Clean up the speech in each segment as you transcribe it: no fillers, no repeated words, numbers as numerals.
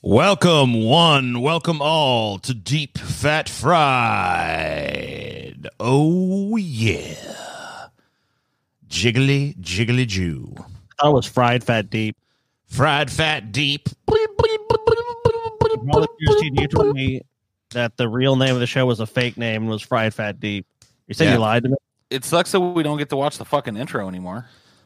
Welcome all to Deep Fat Fried. Oh yeah. Jiggly, jiggly Jew. I thought it was Fried Fat Deep. Fried Fat Deep. You told me that the real name of the show was a fake name and was Fried Fat Deep. You said you lied to me? It sucks that we don't get to watch the fucking intro anymore.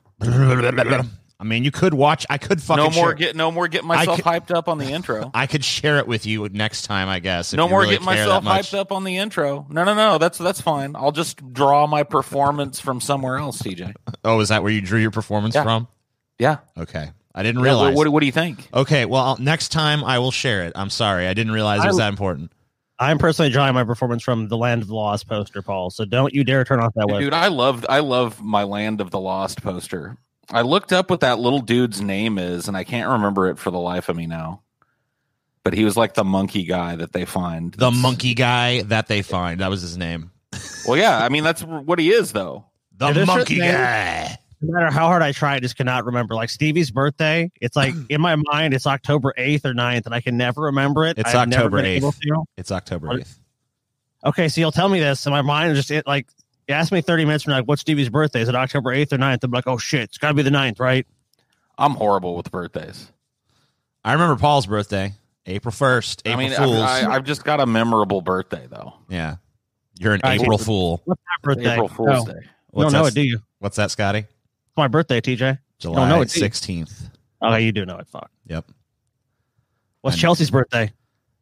I mean, you could watch. I could fucking get myself hyped up on the intro. I could share it with you next time, I guess. No more get myself hyped up on the intro. No. That's fine. I'll just draw my performance from somewhere else, TJ. Oh, is that where you drew your performance from? Yeah. Okay. I didn't realize. What do you think? Okay. Well, next time I will share it. I'm sorry. I didn't realize it was that important. I'm personally drawing my performance from the Land of the Lost poster, Paul. So don't you dare turn off that website. Dude, I love my Land of the Lost poster. I looked up what that little dude's name is, and I can't remember it for the life of me now. But he was like the monkey guy that they find. The monkey guy that they find. That was his name. Well, yeah. I mean, that's what he is, though. The monkey guy. No matter how hard I try, I just cannot remember. Like Stevie's birthday, it's like in my mind, it's October 8th or 9th, and I can never remember it. It's October 8th. It's October 8th. Okay, so you'll tell me this, and my mind is just like, you ask me 30 minutes from now, like, what's Stevie's birthday? Is it October 8th or 9th? I'm like, oh shit, it's got to be the 9th, right? I'm horrible with birthdays. I remember Paul's birthday, April 1st. April Fools. I've just got a memorable birthday, though. Yeah. You're an April Fool. What's that birthday? April Fool's Day. You don't know it, do you? What's that, Scotty? It's my birthday, TJ. July 16th. Oh, you do know it. Fuck. Yep. What's Chelsea's birthday?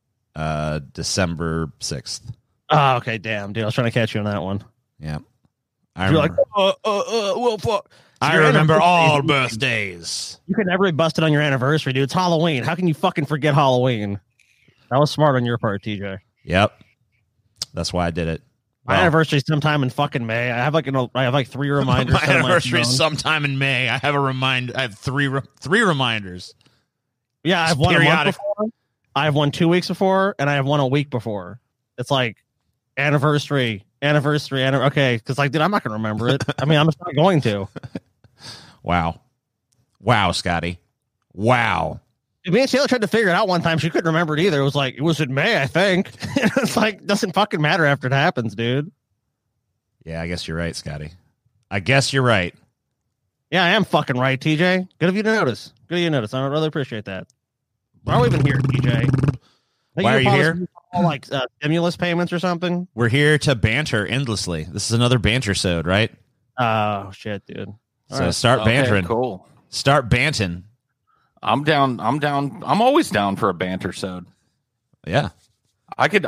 December 6th. Oh, okay. Damn, dude. I was trying to catch you on that one. Yeah. You're like, well, fuck. I remember all birthdays. You can never be busted on your anniversary, dude. It's Halloween. How can you fucking forget Halloween? That was smart on your part, TJ. Yep. That's why I did it. My anniversary is sometime in fucking May. I have like 3 reminders. My anniversary is sometime in May. I have I have three reminders. Yeah, I have one periodic. A month before. I have one 2 weeks before, and I have one a week before. It's like anniversary. Okay, because like, dude, I'm not gonna remember it. I mean, I'm just not going to. Wow, Scotty. Wow. Me and Taylor tried to figure it out one time. She couldn't remember it either. It was like, it was in May, I think. It's like, doesn't fucking matter after it happens, dude. Yeah, I guess you're right, Scotty. I guess you're right. Yeah, I am fucking right, TJ. Good of you to notice. I really appreciate that. Why are we even here, TJ? Why are you here? Like stimulus payments or something? We're here to banter endlessly. This is another banter-sode, right? Oh, shit, dude. So start bantering. Cool. Start banting. I'm down. I'm always down for a banter-sode. Yeah. I could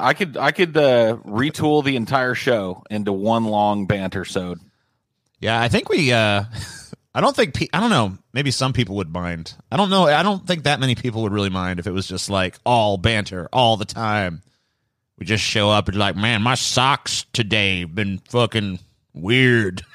retool the entire show into one long banter-sode. Yeah, I think we I don't know. Maybe some people would mind. I don't know. I don't think that many people would really mind if it was just like all banter all the time. We just show up and like, man, my socks today have been fucking weird.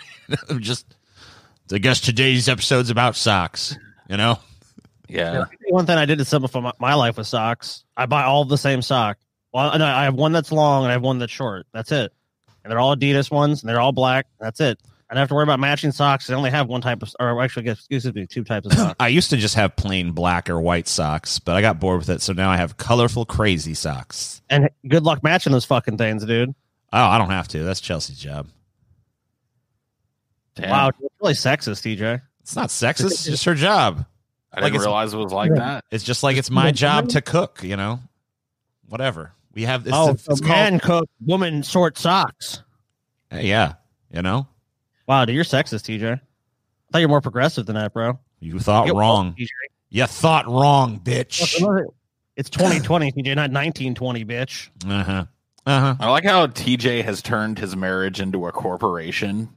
I guess today's episode's about socks, you know? Yeah. One thing I did to simplify my life with socks, I buy all the same sock. Well, no, I have one that's long and I have one that's short. That's it. And they're all Adidas ones and they're all black. That's it. I don't have to worry about matching socks. I only have one type of, or actually, excuse me, 2 types of socks. I used to just have plain black or white socks, but I got bored with it, so now I have colorful, crazy socks. And good luck matching those fucking things, dude. Oh, I don't have to. That's Chelsea's job. Damn. Wow, it's really sexist, TJ. It's not sexist. It's just her job. I didn't realize it was like that. It's just like it's my job to cook, you know? Whatever. We have this. It's man cook, woman sort socks. Yeah, you know? Wow, dude, you're sexist, TJ. I thought you're more progressive than that, bro. You thought wrong. You thought wrong, bitch. It's 2020, TJ, not 1920, bitch. I like how TJ has turned his marriage into a corporation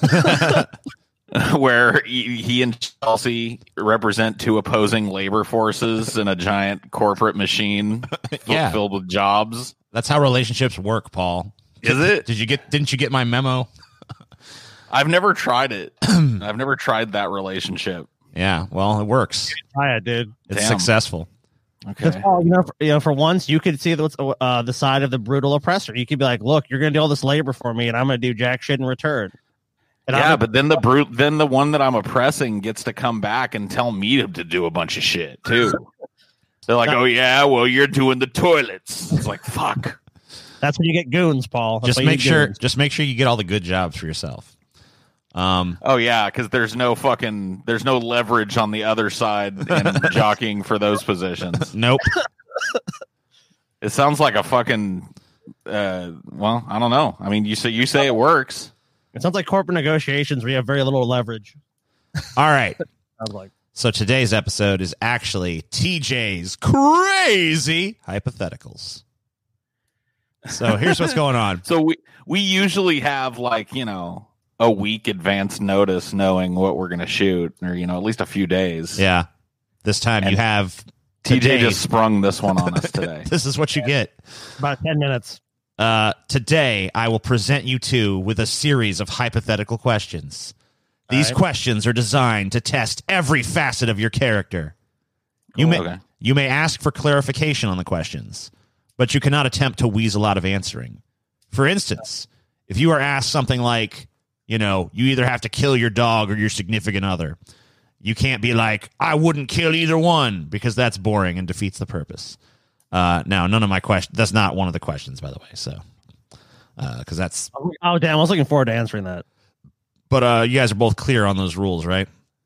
where he and Chelsea represent 2 opposing labor forces in a giant corporate machine filled with jobs. That's how relationships work, Paul. Is it? Didn't you get my memo? I've never tried it. I've never tried that relationship. Yeah, well, it works. Try it, dude. It's successful. Okay. Paul, for once, you could see the side of the brutal oppressor. You could be like, "Look, you're going to do all this labor for me, and I'm going to do jack shit in return." And but then the one that I'm oppressing gets to come back and tell me to do a bunch of shit too. They're like, oh yeah, well you're doing the toilets. It's like, fuck. That's when you get goons, Paul. That's Just when you make get sure. goons. Just make sure you get all the good jobs for yourself. Oh yeah, because there's no leverage on the other side in jockeying for those positions. Nope. It sounds like a fucking. Well, I don't know. I mean, you say it works. It sounds like corporate negotiations where you have very little leverage. All right. Sounds like. So today's episode is actually TJ's crazy hypotheticals. So here's what's going on. So we usually have like, a week advance notice knowing what we're going to shoot, or at least a few days. Yeah. This time you have TJ today. just sprung this one on us today. This is what you get. About 10 minutes. Today, I will present you two with a series of hypothetical questions. These questions are designed to test every facet of your character. You may ask for clarification on the questions, but you cannot attempt to weasel out of answering. For instance, if you are asked something like, you either have to kill your dog or your significant other, you can't be like, I wouldn't kill either one, because that's boring and defeats the purpose. Now, none of my questions. That's not one of the questions, by the way. So, because that's. Oh, damn. I was looking forward to answering that. But you guys are both clear on those rules, right?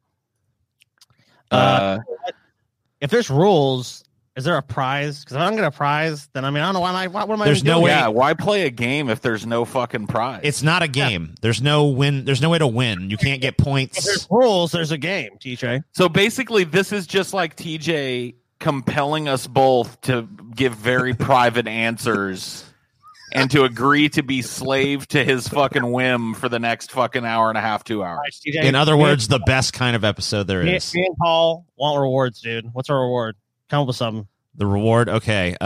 If there's rules, is there a prize? Because if I don't get a prize, then I don't know why. What am I? There's no doing? way. Yeah, why play a game if there's no fucking prize? It's not a game. There's no win. There's no way to win. You can't get If points. there's rules, there's a game, TJ. So basically, this is just like TJ compelling us both to give very private answers and to agree to be slave to his fucking whim for the next fucking hour and a half, 2 hours. All right, TJ, In other words, the best kind of episode there me is. and Paul want rewards, dude. What's our reward? Come up with something. The reward. Okay.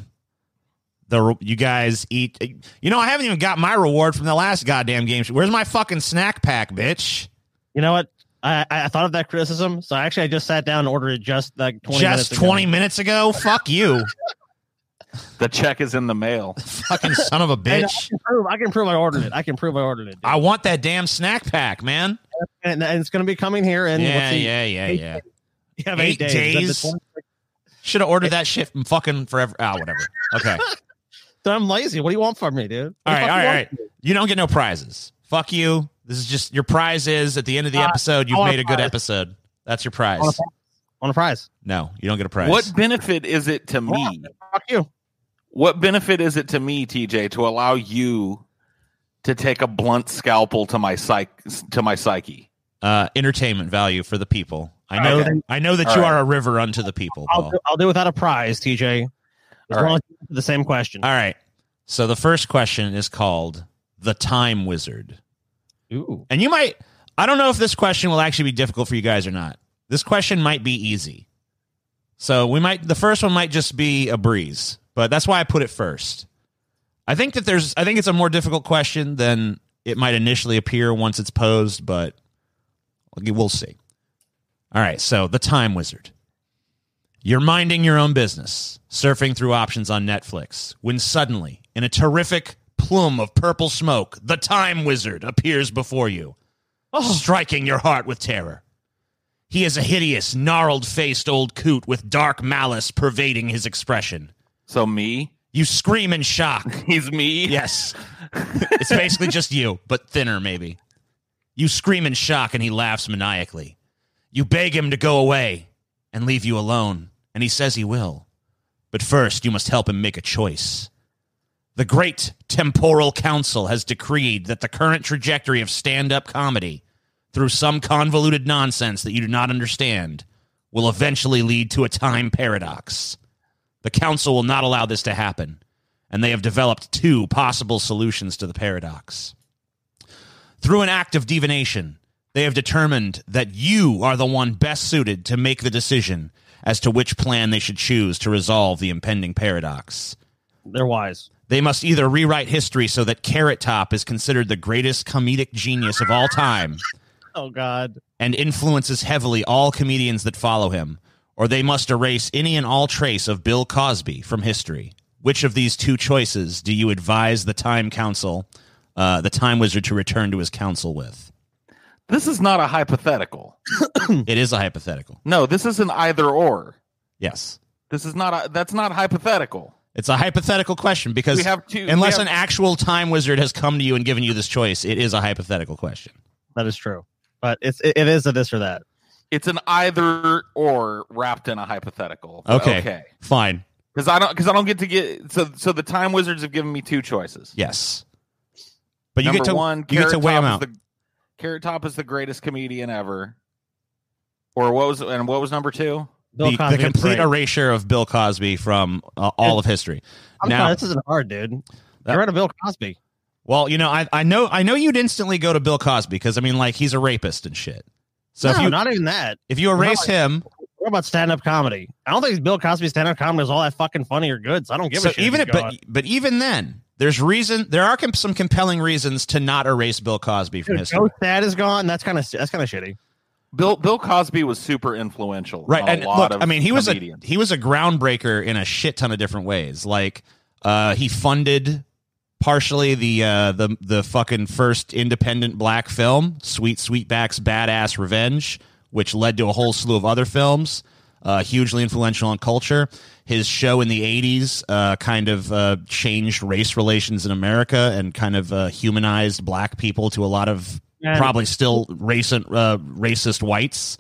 You guys eat. I haven't even got my reward from the last goddamn game. Where's my fucking snack pack, bitch? You know what? I thought of that criticism, so I just sat down and ordered it just like 20 minutes Just ago. 20 minutes ago? Fuck you. The check is in the mail. Fucking son of a Hey, bitch. I can prove I ordered it. Dude. I want that damn snack pack, man. And it's going to be coming here in Yeah. You have 8 days. 8 Is that days? the 20? Should have ordered that shit from fucking forever. Whatever. Okay. So I'm lazy. What do you want from me, dude? All What the fuck right. you All want right. You don't get no prizes. Fuck you. This is just your prize is at the end of the episode, you've want a made a good prize. episode. That's your prize. On a prize. No, you don't get a prize. What benefit is it to me? Fuck you. What benefit is it to me, TJ, to allow you to take a blunt scalpel to my psyche? Entertainment value for the people. I know that you are a river unto the people, Paul. I'll do without a prize, TJ. As All long right. as you answer the same question. All right. So the first question is called The Time Wizard. Ooh. And I don't know if this question will actually be difficult for you guys or not. This question might be easy. So the first one might just be a breeze, but that's why I put it first. I think it's a more difficult question than it might initially appear once it's posed, but we'll see. All right. So The Time Wizard. You're minding your own business, surfing through options on Netflix, when suddenly, in a terrific plume of purple smoke, the Time Wizard appears before you, striking your heart with terror. He is a hideous, gnarled-faced old coot with dark malice pervading his expression. So me? You scream in shock. He's me? Yes. It's basically just you, but thinner, maybe. You scream in shock, and he laughs maniacally. You beg him to go away and leave you alone, and he says he will. But first, you must help him make a choice. The Great Temporal Council has decreed that the current trajectory of stand-up comedy, through some convoluted nonsense that you do not understand, will eventually lead to a time paradox. The council will not allow this to happen, and they have developed 2 possible solutions to the paradox. Through an act of divination, they have determined that you are the one best suited to make the decision as to which plan they should choose to resolve the impending paradox. They're wise. They must either rewrite history so that Carrot Top is considered the greatest comedic genius of all time Oh, God. and influences heavily all comedians that follow him, or they must erase any and all trace of Bill Cosby from history. Which of these 2 choices do you advise the Time Council, the Time Wizard, to return to his council with? This is not a hypothetical. It is a hypothetical. No, this is an either or. Yes. This is not. That's not hypothetical. It's a hypothetical question because We have two- unless we an have- actual time wizard has come to you and given you this choice, it is a hypothetical question. That is true, but it is a this or that. It's an either or wrapped in a hypothetical. Okay. Fine. Because I don't get to get so the time wizards have given me two choices. Yes. But you Number get to one, you get to Carrot weigh them Top out. Carrot Top is the greatest comedian ever. Or what was number two? Bill The Cosby is complete great. erasure of Bill Cosby from all of history. I'm Now, sorry, this isn't hard, dude. That- I read a Bill Cosby. well, I know you'd instantly go to Bill Cosby because I mean, like, he's a rapist and shit. So No, not even that. if you erase him, What about stand-up comedy? I don't think Bill Cosby's stand-up comedy is all that fucking funny or good. So I don't give a shit. even if if, you go on. but even then, there are some compelling reasons to not erase Bill Cosby from Dude, history. Joe's dad is gone. That's kind of shitty. Bill Cosby was super influential. Right, on and a lot look, of I mean, he was a comedians. groundbreaker in a shit ton of different ways. Like, he funded partially the fucking first independent black film, Sweetback's Badass Revenge, which led to a whole slew of other films. Hugely influential on culture. His show in the 80s kind of changed race relations in America and kind of humanized black people to a lot of And- probably still racist whites.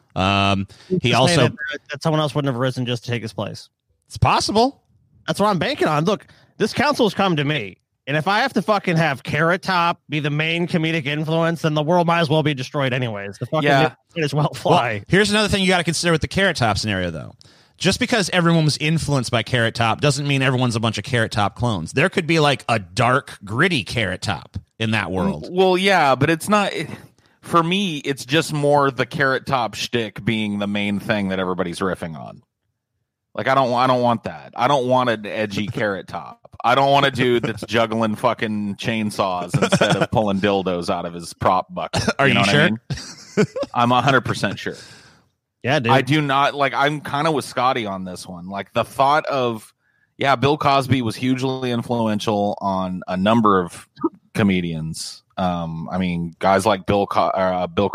He Just also, saying that someone else wouldn't have risen just to take his place. it's possible. That's what I'm banking on. Look, this council's come to me, and if I have to fucking have Carrot Top be the main comedic influence, then the world might as well be destroyed anyways. The fucking Yeah. might as well fly. Well, here's another thing you got to consider with the Carrot Top scenario, though. Just because everyone was influenced by Carrot Top doesn't mean everyone's a bunch of Carrot Top clones. There could be like a dark, gritty Carrot Top in that world. Well, yeah, but it's not. For me, it's just more the Carrot Top shtick being the main thing that everybody's riffing on. Like I don't want that. I don't want an edgy Carrot Top. I don't want a dude that's juggling fucking chainsaws instead of pulling dildos out of his prop bucket. Are you know what sure? I mean? I'm 100% sure. Yeah, dude. I do not like. I'm kind of with Scotty on this one. Like the thought of, yeah, Bill Cosby was hugely influential on a number of comedians. I mean, guys like Bill Carlin, Bill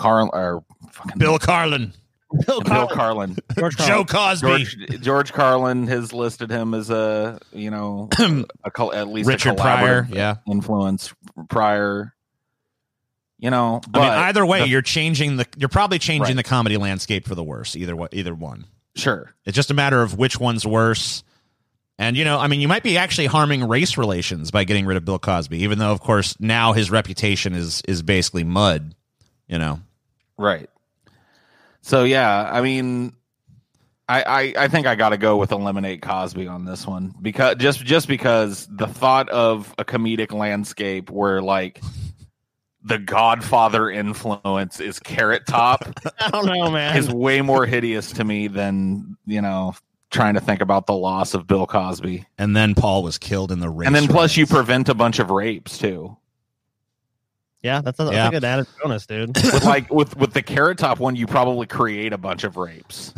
Carlin, Bill Carlin, George Joe Carlin. Cosby, George Carlin has listed him as at least Richard a Pryor. collaborative Yeah. influence. Pryor. But I mean, either way, you're probably changing Right. the comedy landscape for the worse. Either one. sure. It's just a matter of which one's worse. And, I mean, you might be actually harming race relations by getting rid of Bill Cosby, even though, of course, now his reputation is basically mud, Right. So yeah, I mean, I think I got to go with eliminate Cosby on this one because just because the thought of a comedic landscape where like the Godfather influence is Carrot Top I don't know, man. is way more hideous to me than trying to think about the loss of Bill Cosby. And then Paul was killed in the race. And then plus you riots. prevent a bunch of rapes too. Yeah, that's a good added bonus, dude. With with the Carrot Top one, you probably create a bunch of rapes.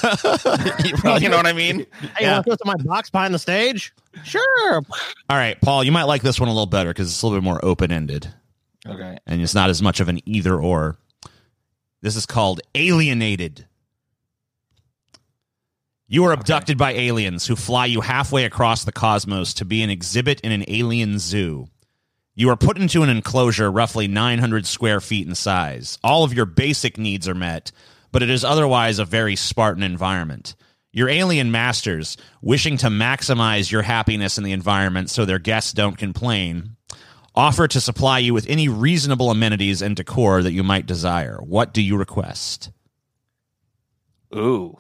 You know what I mean? Hey, you want to go to my box behind the stage? Sure. All right, Paul, you might like this one a little better because it's a little bit more open-ended. Okay. And it's not as much of an either-or. This is called Alienated. You are abducted by aliens who fly you halfway across the cosmos to be an exhibit in an alien zoo. You are put into an enclosure roughly 900 square feet in size. All of your basic needs are met, but it is otherwise a very Spartan environment. Your alien masters, wishing to maximize your happiness in the environment so their guests don't complain, offer to supply you with any reasonable amenities and decor that you might desire. What do you request? Ooh.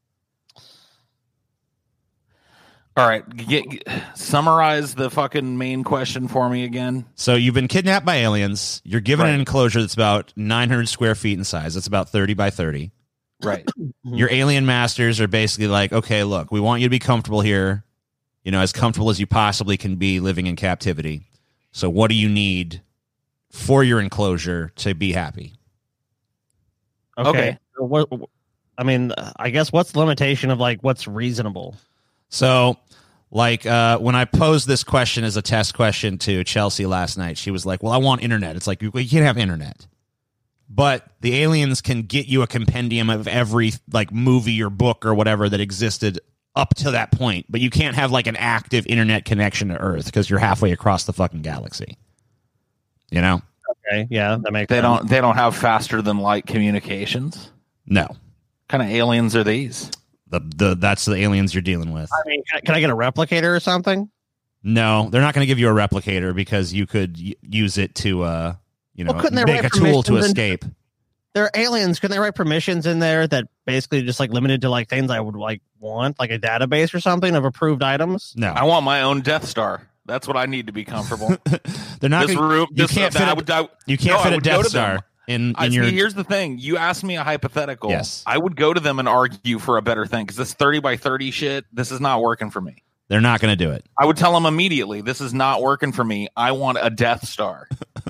All right. Summarize the fucking main question for me again. So you've been kidnapped by aliens. You're given an Right. enclosure that's about 900 square feet in size. That's about 30 by 30. Right. Your alien masters are basically like, okay, look, we want you to be comfortable here, as comfortable as you possibly can be living in captivity. So what do you need for your enclosure to be happy? Okay. So what? I mean, I guess what's the limitation of like what's reasonable? So, like, when I posed this question as a test question to Chelsea last night, she was like, well, I want internet. It's like, you can't have internet. But the aliens can get you a compendium of every, like, movie or book or whatever that existed up to that point, but you can't have like an active internet connection to Earth because you're halfway across the fucking galaxy. You know? Okay, yeah, that makes They sense. don't have faster than light communications. No. What kind of aliens are these? That's the aliens you're dealing with. I mean, can I get a replicator or something? No, they're not going to give you a replicator because you could use it to, couldn't they make write a tool to permissions escape. They're aliens. Couldn't they write permissions in there that basically just like limited to like things I would like want, like a database or something of approved items? No, I want my own Death Star. That's what I need to be comfortable. they're not. This Gonna, room, you can't fit. You can't fit a Death Star in your. Here's the thing. You asked me a hypothetical. Yes. I would go to them and argue for a better thing because this 30 by 30 shit, this is not working for me. They're not going to do it. I would tell them immediately, this is not working for me. I want a Death Star.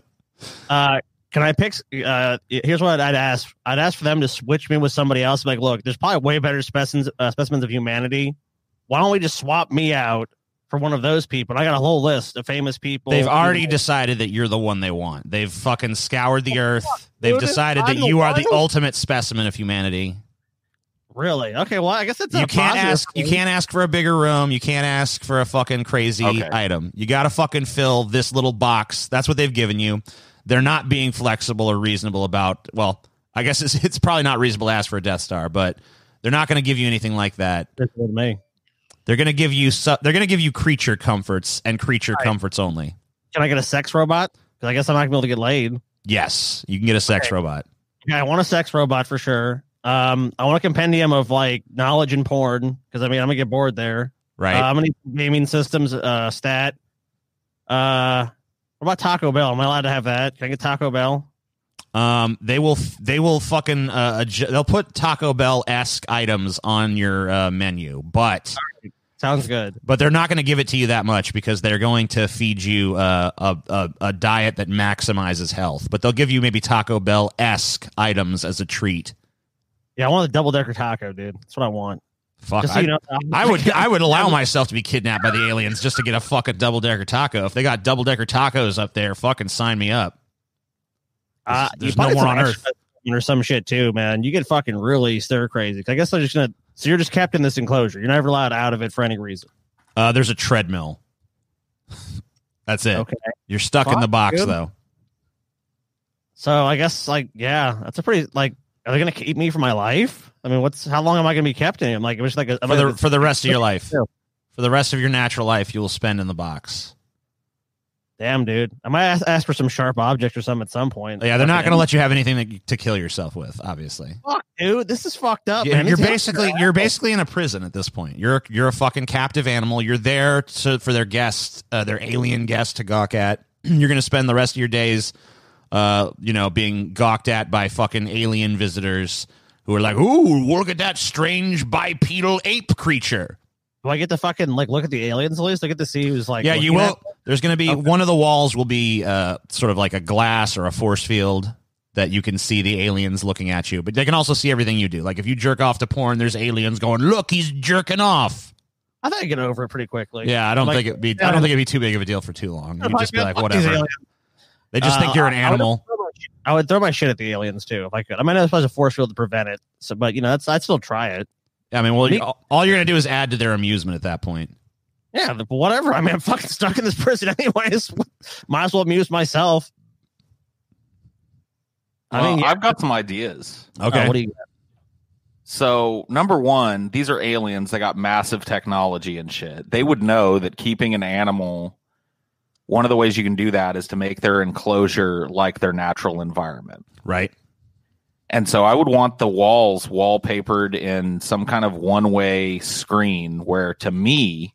Can I pick? Here's what I'd ask. I'd ask for them to switch me with somebody else. Like, look, there's probably way better specimens of humanity. Why don't we just swap me out for one of those people? I got a whole list of famous people. They've already decided that you're the one they want. They've fucking scoured the earth. They've decided that you are the ultimate specimen of humanity. Really? Okay. Well, I guess it's you can't ask. You can't ask for a bigger room. You can't ask for a fucking crazy item. You got to fucking fill this little box. That's what they've given you. They're not being flexible or reasonable about. Well, I guess it's probably not reasonable to ask for a Death Star, but they're not going to give you anything like that. That's with me. They're going to give you. They're going to give you creature comforts and creature comforts only. Can I get a sex robot? Because I guess I'm not going to be able to get laid. Yes, you can get a sex robot. Yeah, I want a sex robot for sure. I want a compendium of like knowledge and porn because I mean I'm gonna get bored there. Right. I'm gonna need gaming systems stat. What about Taco Bell? Am I allowed to have that? Can I get Taco Bell? They will fucking they'll put Taco Bell-esque items on your menu, but sounds good. But they're not going to give it to you that much because they're going to feed you a diet that maximizes health. But they'll give you maybe Taco Bell-esque items as a treat. Yeah, I want a double-decker taco, dude. That's what I want. Fuck, so I would allow myself to be kidnapped by the aliens just to get a fucking double-decker taco. If they got double-decker tacos up there, fucking sign me up. There's no more on Earth. Or some shit too, man. You get fucking really stir crazy. I guess they're just gonna. So you're just kept in this enclosure. You're never allowed out of it for any reason. There's a treadmill. That's it. Okay. You're stuck in the box, dude. Though. So I guess, like, yeah, that's a pretty, like, are they going to keep me for my life? I mean, how long am I going to be kept in him? Like, it was like for the rest of your life. For the rest of your natural life, you will spend in the box. Damn, dude. I might ask for some sharp object or something at some point. Yeah, they're not going to let you have anything to kill yourself with, obviously. Fuck, dude, this is fucked up, man. You're basically in a prison at this point. You're a fucking captive animal. You're there for their guests, their alien guests to gawk at. You're going to spend the rest of your days being gawked at by fucking alien visitors who are like, ooh, look at that strange bipedal ape creature. Do I get to fucking like look at the aliens at least? I get to see who's like. Yeah, you will. There's going to be one of the walls will be sort of like a glass or a force field that you can see the aliens looking at you, but they can also see everything you do. Like if you jerk off to porn, there's aliens going, look, he's jerking off. I think I get over it pretty quickly. Yeah, I don't think it'd be too big of a deal for too long. You'd just be like, whatever. They just think you're an animal. I would throw my shit at the aliens too if I could. I mean, I suppose a force field to prevent it. So, but I'd still try it. I mean, well, all you're gonna do is add to their amusement at that point. Yeah, but whatever. I mean, I'm fucking stuck in this prison anyways. Might as well amuse myself. Well, I've got some ideas. Okay. What do you got? So, number one, these are aliens. They got massive technology and shit. They would know that keeping an animal, one of the ways you can do that is to make their enclosure like their natural environment. Right. And so I would want the walls wallpapered in some kind of one-way screen where, to me,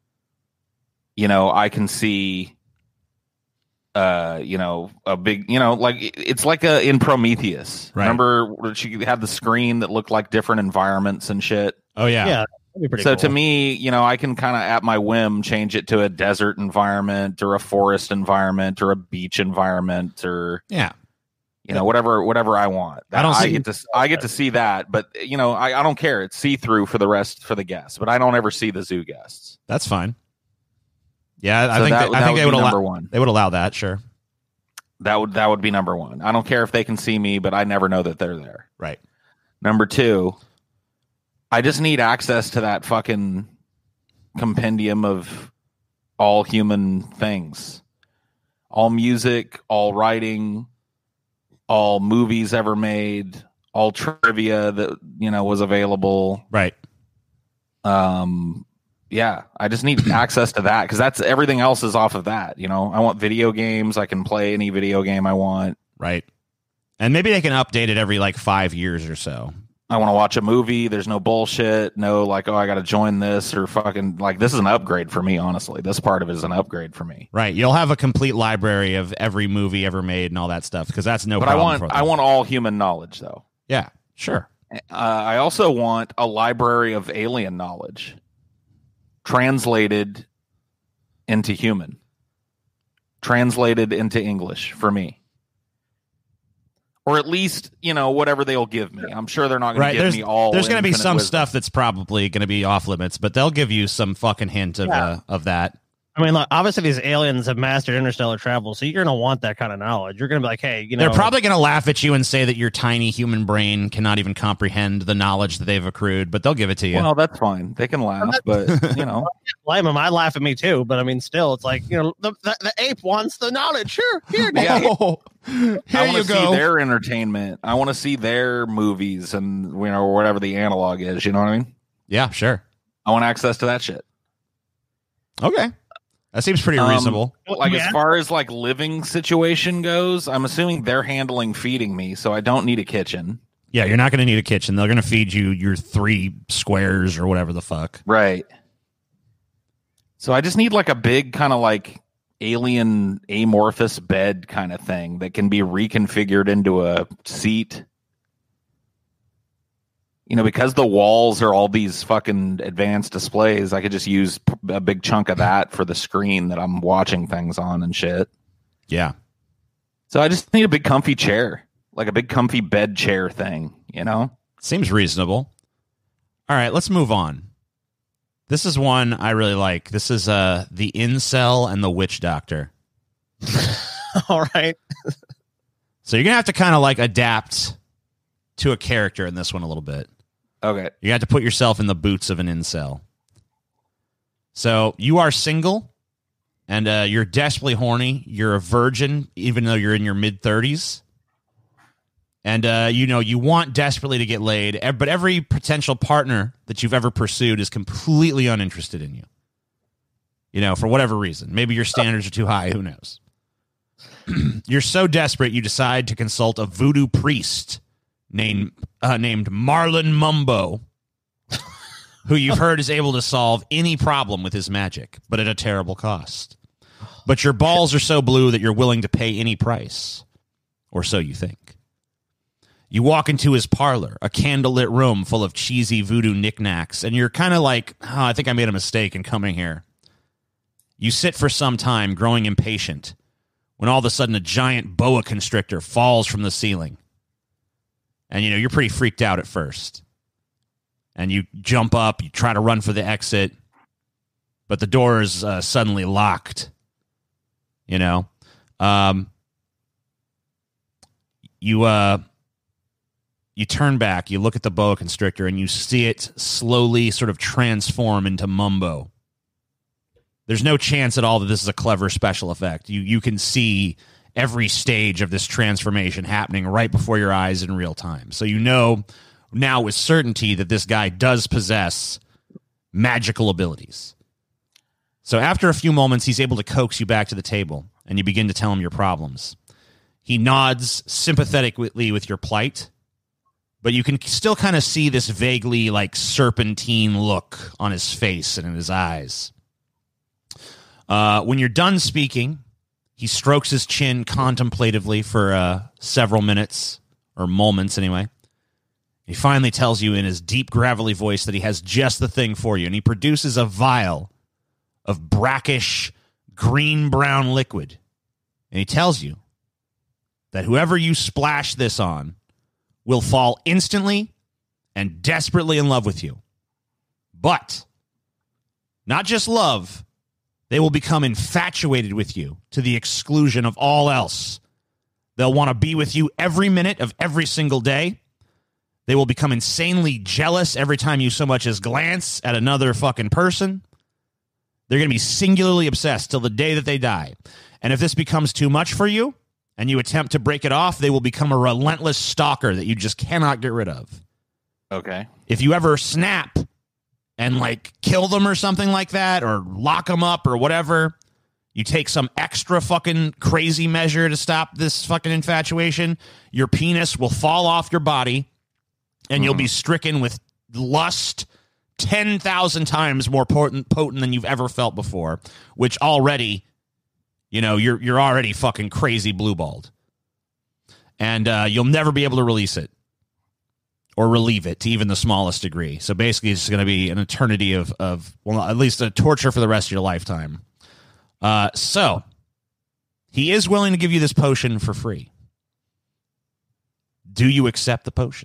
I can see, a big, like it's like in Prometheus. Right. Remember where she had the screen that looked like different environments and shit? Oh, yeah. Yeah. That'd be pretty So cool. to me, I can kind of at my whim change it to a desert environment or a forest environment or a beach environment or whatever I want. I get to see that, but I don't care. It's see through for the guests, but I don't ever see the zoo guests. That's fine. Yeah, I think they would allow one. They would allow that, sure. That would be number one. I don't care if they can see me, but I never know that they're there. Right. Number two, I just need access to that fucking compendium of all human things, all music, all writing, all movies ever made, all trivia that, was available. Right. Yeah, I just need access to that because that's everything else is off of that. I want video games. I can play any video game I want. Right. And maybe they can update it every 5 years or so. I want to watch a movie. There's no bullshit. No, I got to join this or fucking this is an upgrade for me. Honestly, this part of it is an upgrade for me. Right. You'll have a complete library of every movie ever made and all that stuff because that's no problem. But I want all human knowledge though. Yeah, sure. I also want a library of alien knowledge translated into human, translated into English for me. Or at least, whatever they'll give me. I'm sure they're not going to give me all. There's going to be some wisdom. stuff that's probably going to be off limits, but they'll give you some fucking hint of that. I mean, look, obviously these aliens have mastered interstellar travel, so you're going to want that kind of knowledge. You're going to be like, hey, They're probably going to laugh at you and say that your tiny human brain cannot even comprehend the knowledge that they've accrued, but they'll give it to you. Well, that's fine. They can laugh, but, blame them. I laugh at me too, but I mean, still, it's like, the ape wants the knowledge. Sure, here, Dad. I want to see their entertainment. I want to see their movies and, whatever the analog is. You know what I mean? Yeah, sure. I want access to that shit. Okay. That seems pretty reasonable. As far as living situation goes, I'm assuming they're handling feeding me, so I don't need a kitchen. Yeah, you're not going to need a kitchen. They're going to feed you your 3 squares or whatever the fuck. Right. So I just need a big kind of alien amorphous bed kind of thing that can be reconfigured into a seat. Because the walls are all these fucking advanced displays, I could just use a big chunk of that for the screen that I'm watching things on and shit. Yeah. So I just need a big comfy chair, a big comfy bed chair thing, Seems reasonable. All right, let's move on. This is one I really like. This is the Incel and the Witch Doctor. All right. So you're going to have to kind of adapt to a character in this one a little bit. Okay. You have to put yourself in the boots of an incel. So you are single, and you're desperately horny. You're a virgin, even though you're in your mid-30s. And, you want desperately to get laid, but every potential partner that you've ever pursued is completely uninterested in you. For whatever reason. Maybe your standards are too high. Who knows? You're so desperate, you decide to consult a voodoo priest named Marlon Mumbo, who you've heard is able to solve any problem with his magic, but at a terrible cost. But your balls are so blue that you're willing to pay any price, or so you think. You walk into his parlor, a candlelit room full of cheesy voodoo knickknacks, and you're kind of like, I think I made a mistake in coming here. You sit for some time, growing impatient, when all of a sudden a giant boa constrictor falls from the ceiling. And, you're pretty freaked out at first. And you jump up, you try to run for the exit, but the door is suddenly locked. You turn back, you look at the boa constrictor, and you see it slowly sort of transform into Mumbo. There's no chance at all that this is a clever special effect. You can see every stage of this transformation happening right before your eyes in real time. So now with certainty that this guy does possess magical abilities. So after a few moments, he's able to coax you back to the table, and you begin to tell him your problems. He nods sympathetically with your plight, but you can still kind of see this vaguely serpentine look on his face and in his eyes. When you're done speaking, he strokes his chin contemplatively for several minutes, or moments anyway. He finally tells you in his deep, gravelly voice that he has just the thing for you, and he produces a vial of brackish, green-brown liquid. And he tells you that whoever you splash this on will fall instantly and desperately in love with you. But not just love, they will become infatuated with you to the exclusion of all else. They'll want to be with you every minute of every single day. They will become insanely jealous every time you so much as glance at another fucking person. They're going to be singularly obsessed till the day that they die. And if this becomes too much for you and you attempt to break it off, they will become a relentless stalker that you just cannot get rid of. Okay. If you ever snap and like kill them or something like that, or lock them up or whatever, you take some extra fucking crazy measure to stop this fucking infatuation, your penis will fall off your body and you'll be stricken with lust 10,000 times more potent than you've ever felt before, which already, you know, you're already fucking crazy blue-balled. And you'll never be able to release it or relieve it to even the smallest degree. So basically it's going to be an eternity of, well, at least a torture for the rest of your lifetime. So he is willing to give you this potion for free. Do you accept the potion?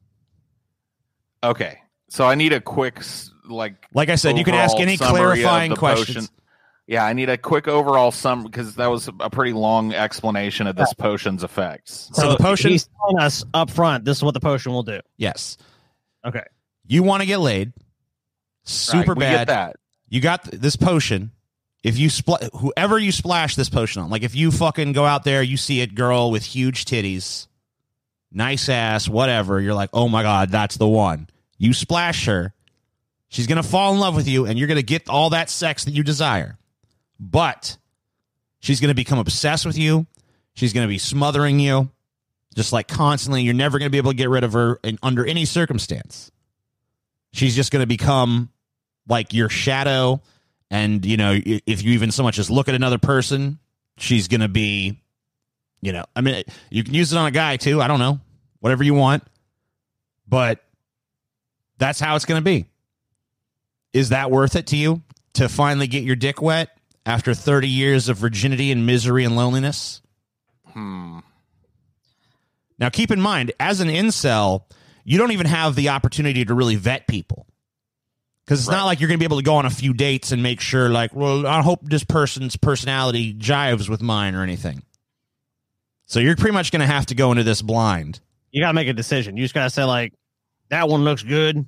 Okay. So I need a quick, like I said, you can ask any clarifying questions. Potion. Yeah, I need a quick overall sum because that was a pretty long explanation of this potion's effects. So the potion, he's telling us up front, this is what the potion will do. Yes. Okay. You want to get laid. Super right, we bad. get that. You got this potion. If you whoever you splash this potion on, like if you fucking go out there, you see a girl with huge titties, nice ass, whatever, you're like, oh my God, that's the one. You splash her. She's going to fall in love with you and you're going to get all that sex that you desire. But she's going to become obsessed with you. She's going to be smothering you just like constantly. You're never going to be able to get rid of her under any circumstance. She's just going to become like your shadow. And, you know, if you even so much as look at another person, she's going to be, you know, I mean, you can use it on a guy too. I don't know, whatever you want. But that's how it's going to be. Is that worth it to you to finally get your dick wet after 30 years of virginity and misery and loneliness? Now, keep in mind, as an incel, you don't even have the opportunity to really vet people. Because it's not like you're going to be able to go on a few dates and make sure, like, well, I hope this person's personality jives with mine or anything. So you're pretty much going to have to go into this blind. You got to make a decision. You just got to say, like, that one looks good.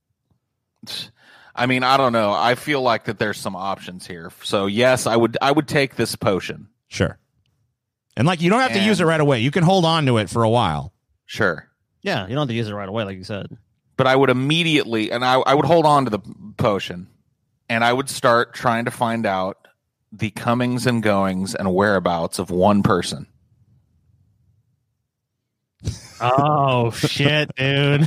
I mean, I don't know. I feel like that there's some options here. So yes, I would take this potion. Sure. And like, you don't have to use it right away. You can hold on to it for a while. Sure. Yeah, you don't have to use it right away, like you said. But I would immediately, and I would hold on to the potion, and I would start trying to find out the comings and goings and whereabouts of one person. Oh, shit, dude.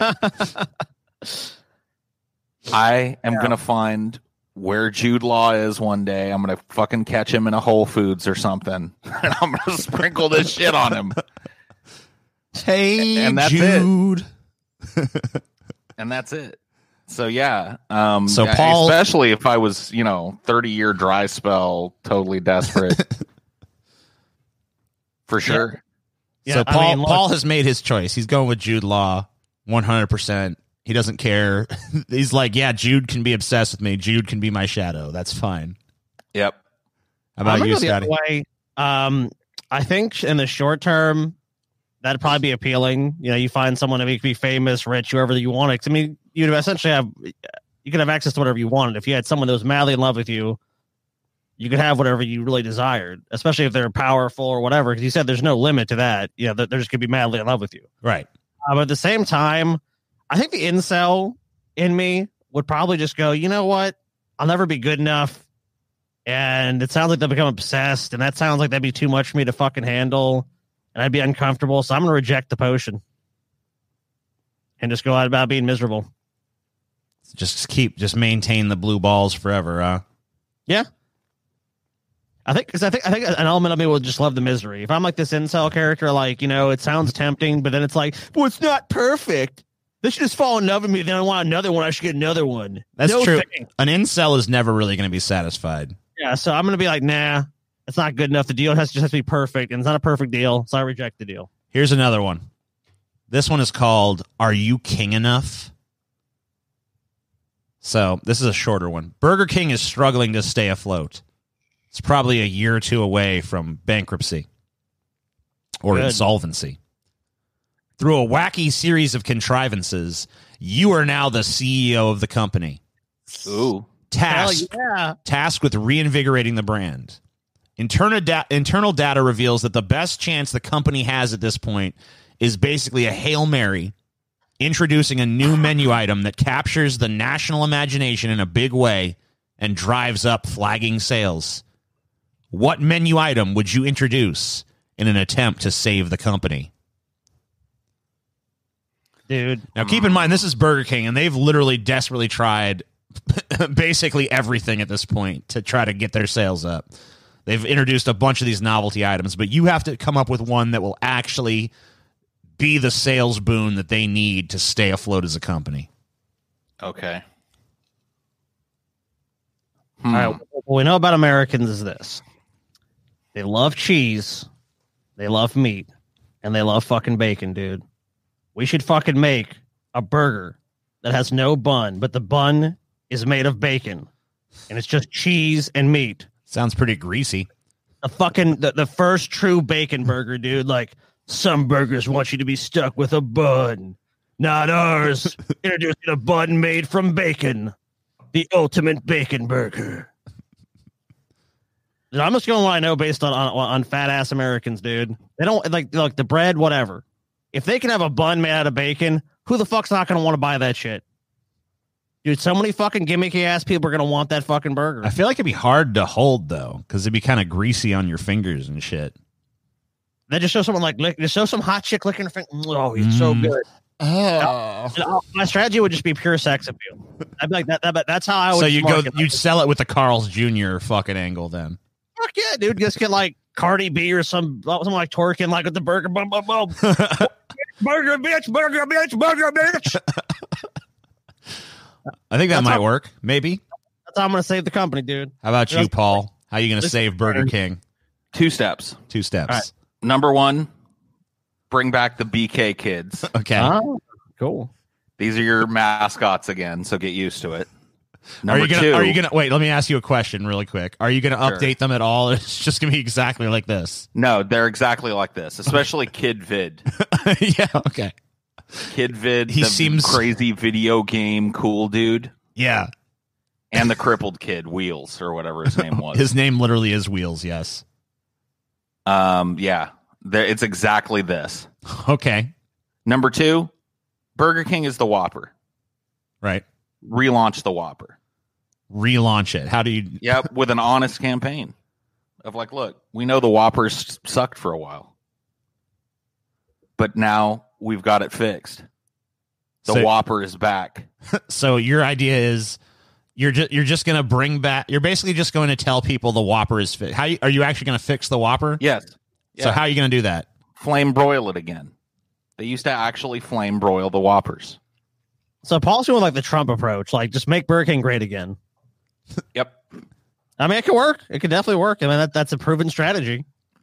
I am going to find where Jude Law is one day. I'm going to fucking catch him in a Whole Foods or something, and I'm going to sprinkle this shit on him. Hey, and that's Jude. And that's it. So yeah. So Paul, especially if I was, 30-year dry spell, totally desperate. For sure. Yeah, so Paul has made his choice. He's going with Jude Law 100%. He doesn't care. He's like, yeah, Jude can be obsessed with me. Jude can be my shadow. That's fine. Yep. How about you, Scotty? I think in the short term, that'd probably be appealing. You know, you find someone to be famous, rich, whoever you want. I mean, you'd essentially you could have access to whatever you wanted. If you had someone that was madly in love with you, you could have whatever you really desired, especially if they're powerful or whatever. Because you said there's no limit to that. You know, they're just going to be madly in love with you. Right. But at the same time, I think the incel in me would probably just go, you know what? I'll never be good enough. And it sounds like they'll become obsessed. And that sounds like that'd be too much for me to fucking handle. And I'd be uncomfortable. So I'm going to reject the potion. And just go out about being miserable. Just maintain the blue balls forever, huh? Yeah. I think an element of me will just love the misery. If I'm like this incel character, like, it sounds tempting, but then it's like, well, it's not perfect. They should just fall in love with me. Then I want another one. I should get another one. That's true. An incel is never really going to be satisfied. Yeah, so I'm going to be like, nah, it's not good enough. The deal just has to be perfect, and it's not a perfect deal, so I reject the deal. Here's another one. This one is called, Are You King Enough? So this is a shorter one. Burger King is struggling to stay afloat. It's probably a year or two away from bankruptcy or insolvency. Through a wacky series of contrivances, you are now the CEO of the company. Ooh. Tasked with reinvigorating the brand. Internal data reveals that the best chance the company has at this point is basically a Hail Mary, introducing a new menu item that captures the national imagination in a big way and drives up flagging sales. What menu item would you introduce in an attempt to save the company? Dude. Now, keep in mind, this is Burger King, and they've literally desperately tried basically everything at this point to try to get their sales up. They've introduced a bunch of these novelty items, but you have to come up with one that will actually be the sales boon that they need to stay afloat as a company. Okay. All right. What we know about Americans is this. They love cheese, they love meat, and they love fucking bacon, dude. We should fucking make a burger that has no bun, but the bun is made of bacon, and it's just cheese and meat. Sounds pretty greasy. The first true bacon burger, dude. Like, some burgers want you to be stuck with a bun. Not ours. Introducing a bun made from bacon. The ultimate bacon burger. Dude, I'm just going what I know based on fat ass Americans, dude. They don't like the bread, whatever. If they can have a bun made out of bacon, who the fuck's not going to want to buy that shit? Dude, so many fucking gimmicky ass people are going to want that fucking burger. I feel like it'd be hard to hold, though, because it'd be kind of greasy on your fingers and shit. Then just show someone just show some hot chick licking her finger. Oh, he's so good. Oh. My strategy would just be pure sex appeal. I'd be like that. That's how I would. So you'd sell it with the Carl's Jr. fucking angle then. Fuck yeah, dude. Just get like Cardi B or something like twerking like with the burger. Boom, boom, boom. Burger bitch, burger bitch, burger bitch. I think that might work. Maybe. That's how I'm going to save the company, dude. How about you, Paul? How are you going to save Burger King? 2 steps. 2 steps. Right. Number 1, bring back the BK kids. Okay. Oh, cool. These are your mascots again, so get used to it. Are you gonna wait? Let me ask you a question really quick. Are you gonna update them at all? It's just gonna be exactly like this. No, they're exactly like this, especially Kid Vid. Yeah. Okay. Kid Vid. He seems crazy video game cool dude. Yeah. And the crippled kid, Wheels, or whatever his name was. His name literally is Wheels. Yes. Yeah. It's exactly this. Okay. Number 2, Burger King is the Whopper. Right. Relaunch the Whopper. Relaunch it. How do you? Yep, with an honest campaign of like, look, we know the Whoppers sucked for a while, but now we've got it fixed. The Whopper is back. So your idea is you're just going to bring back. You're basically just going to tell people the Whopper is fixed. Are you actually going to fix the Whopper? Yes. So how are you going to do that? Flame broil it again. They used to actually flame broil the Whoppers. So Paul's doing like the Trump approach, like just make Burger King great again. Yep. I mean, it could work. It could definitely work. I mean, that's a proven strategy.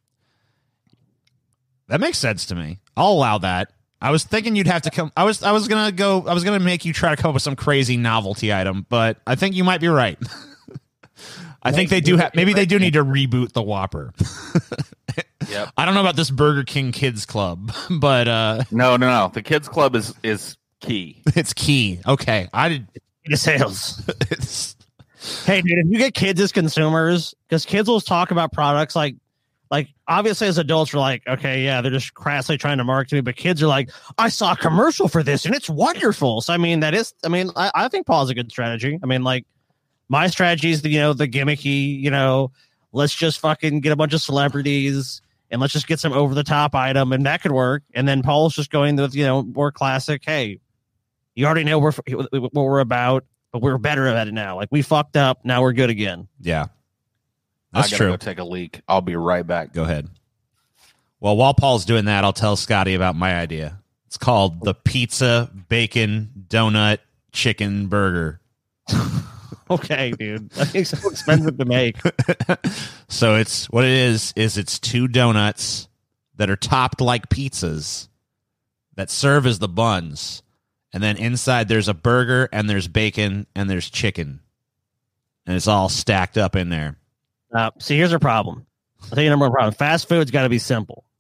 That makes sense to me. I'll allow that. I was thinking you'd have to come. I was gonna make you try to come up with some crazy novelty item, but I think you might be right. I think they do have. Maybe they do need to reboot the Whopper. Yep. I don't know about this Burger King Kids Club, but no. The Kids Club is key. It's key. Okay, I did sales. Hey, dude, if you get kids as consumers, because kids will talk about products like obviously as adults we're like, okay, yeah, they're just crassly trying to market to me, but kids are like, I saw a commercial for this and it's wonderful. So I mean, I think Paul's a good strategy. I mean, like my strategy is the gimmicky, let's just fucking get a bunch of celebrities and let's just get some over the top item, and that could work. And then Paul's just going with more classic. Hey, you already know what we're about, but we're better at it now. Like we fucked up, now we're good again. Yeah, that's I gotta true. Go take a leak. I'll be right back. Go ahead. Well, while Paul's doing that, I'll tell Scotty about my idea. It's called the Pizza Bacon Donut Chicken Burger. Okay, dude. That thing's so expensive to make. So it's 2 donuts that are topped like pizzas that serve as the buns. And then inside there's a burger and there's bacon and there's chicken. And it's all stacked up in there. See, here's our problem. I'll tell you number one problem. Fast food's got to be simple.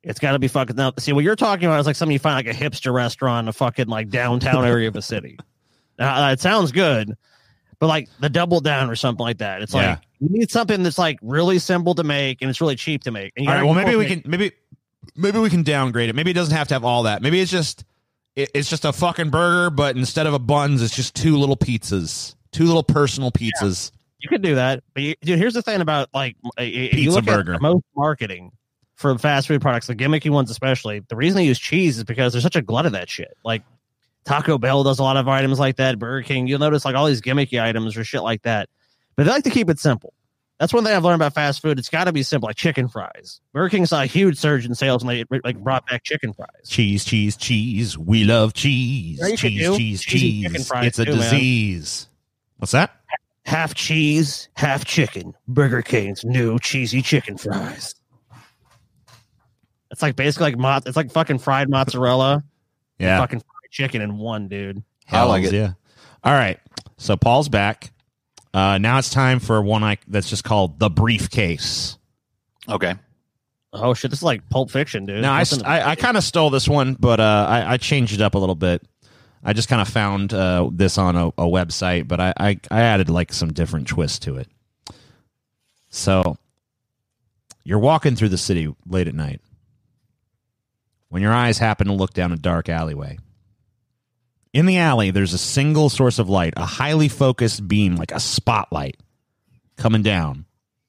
It's got to be fucking. Now, see, what you're talking about is like something you find like a hipster restaurant in a fucking like downtown area of a city. Now, it sounds good, but like the Double Down or something like that. It's like you need something that's like really simple to make and it's really cheap to make. And all right, well, maybe we can downgrade it. Maybe it doesn't have to have all that. Maybe it's just a fucking burger, but instead of a buns, it's just 2 little pizzas, 2 little personal pizzas. Yeah, you could do that, but dude, here's the thing about like pizza burger. At most marketing for fast food products, the gimmicky ones especially, the reason they use cheese is because there's such a glut of that shit. Like Taco Bell does a lot of items like that. Burger King, you'll notice like all these gimmicky items or shit like that. But they like to keep it simple. That's one thing I've learned about fast food. It's got to be simple, like chicken fries. Burger King saw a huge surge in sales when they like brought back chicken fries. Cheese, cheese, cheese. We love cheese. Yeah, cheese. It's a disease. Man. What's that? Half cheese, half chicken. Burger King's new cheesy chicken fries. It's like basically like it's like fucking fried mozzarella. Yeah, fucking fried chicken in one, dude. I like it. Yeah. All right. So Paul's back. Now it's time for one that's just called The Briefcase. Okay. Oh shit! This is like Pulp Fiction, dude. Now I kind of stole this one, but I changed it up a little bit. I just kind of found this on a website, but I added like some different twists to it. So you're walking through the city late at night when your eyes happen to look down a dark alleyway. In the alley, there's a single source of light, a highly focused beam, like a spotlight, coming down.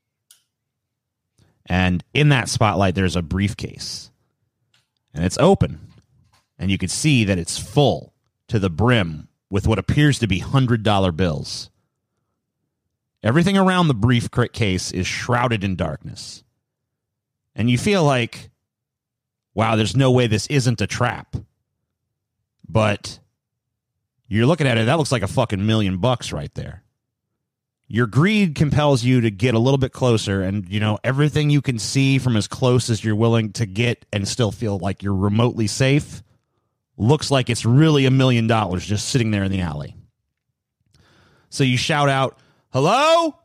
And in that spotlight, there's a briefcase. And it's open. And you can see that it's full to the brim with what appears to be $100 bills. Everything around the briefcase is shrouded in darkness. And you feel like, wow, there's no way this isn't a trap. But you're looking at it, that looks like a fucking $1 million right there. Your greed compels you to get a little bit closer, and you know everything you can see from as close as you're willing to get and still feel like you're remotely safe looks like it's really $1 million just sitting there in the alley. So you shout out, "Hello?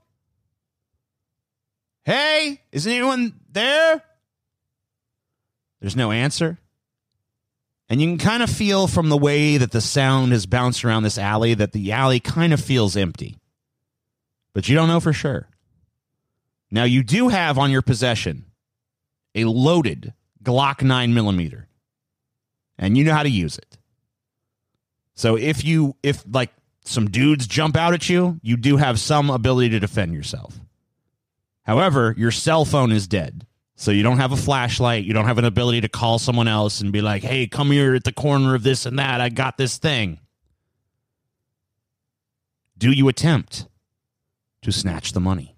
Hey, is anyone there?" There's no answer. And you can kind of feel from the way that the sound has bounced around this alley that the alley kind of feels empty. But you don't know for sure. Now, you do have on your possession a loaded Glock 9mm. And you know how to use it. So if like some dudes jump out at you, you do have some ability to defend yourself. However, your cell phone is dead. So you don't have a flashlight. You don't have an ability to call someone else and be like, hey, come here at the corner of this and that. I got this thing. Do you attempt to snatch the money?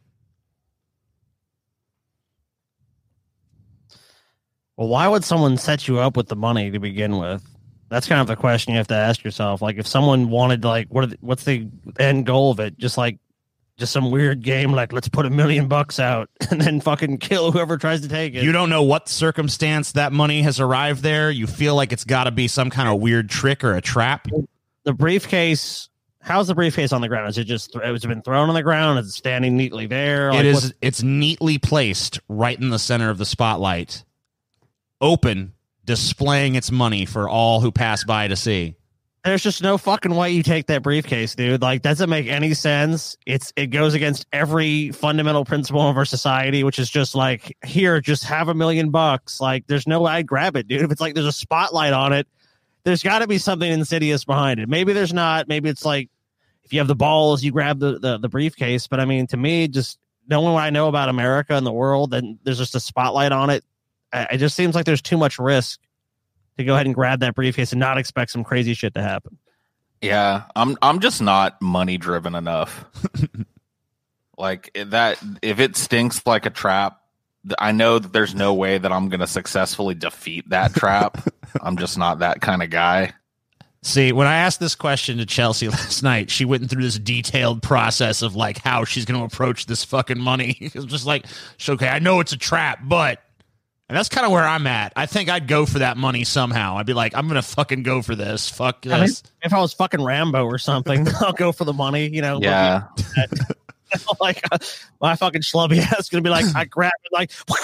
Well, why would someone set you up with the money to begin with? That's kind of the question you have to ask yourself. Like if someone wanted like, what's the end goal of it? Just some weird game like let's put $1 million out and then fucking kill whoever tries to take it. You don't know what circumstance that money has arrived there. You feel like it's got to be some kind of weird trick or a trap. The briefcase, how's the briefcase on the ground? Is it just it's been thrown on the ground? Is it standing neatly there? Like, it's neatly placed right in the center of the spotlight, open, displaying its money for all who pass by to see. There's just no fucking way you take that briefcase, dude. Like, doesn't make any sense. It goes against every fundamental principle of our society, which is just like, here, just have $1 million. Like, there's no way I'd grab it, dude. If it's like there's a spotlight on it, there's got to be something insidious behind it. Maybe there's not. Maybe it's like, if you have the balls, you grab the briefcase. But I mean, to me, just knowing what I know about America and the world, and there's just a spotlight on it, it just seems like there's too much risk to go ahead and grab that briefcase and not expect some crazy shit to happen. Yeah, I'm just not money driven enough. Like that, if it stinks like a trap, I know that there's no way that I'm going to successfully defeat that trap. I'm just not that kind of guy. See, when I asked this question to Chelsea last night, she went through this detailed process of like how she's going to approach this fucking money. It was just like, okay, I know it's a trap, but. And that's kind of where I'm at. I think I'd go for that money somehow. I'd be like, I'm going to fucking go for this. Fuck this. I mean, if I was fucking Rambo or something, I'll go for the money, you know. Yeah. Like, my fucking schlubby ass going to be like, I grab it, like,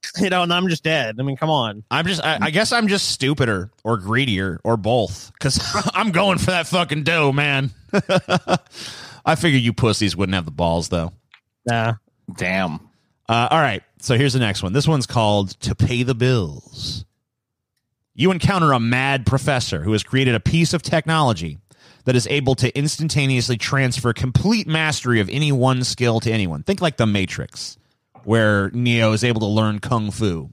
you know, and I'm just dead. I mean, come on. I guess I'm just stupider or greedier or both because I'm going for that fucking dough, man. I figured you pussies wouldn't have the balls, though. Nah. Damn. All right. So here's the next one. This one's called To Pay the Bills. You encounter a mad professor who has created a piece of technology that is able to instantaneously transfer complete mastery of any one skill to anyone. Think like the Matrix, where Neo is able to learn kung fu.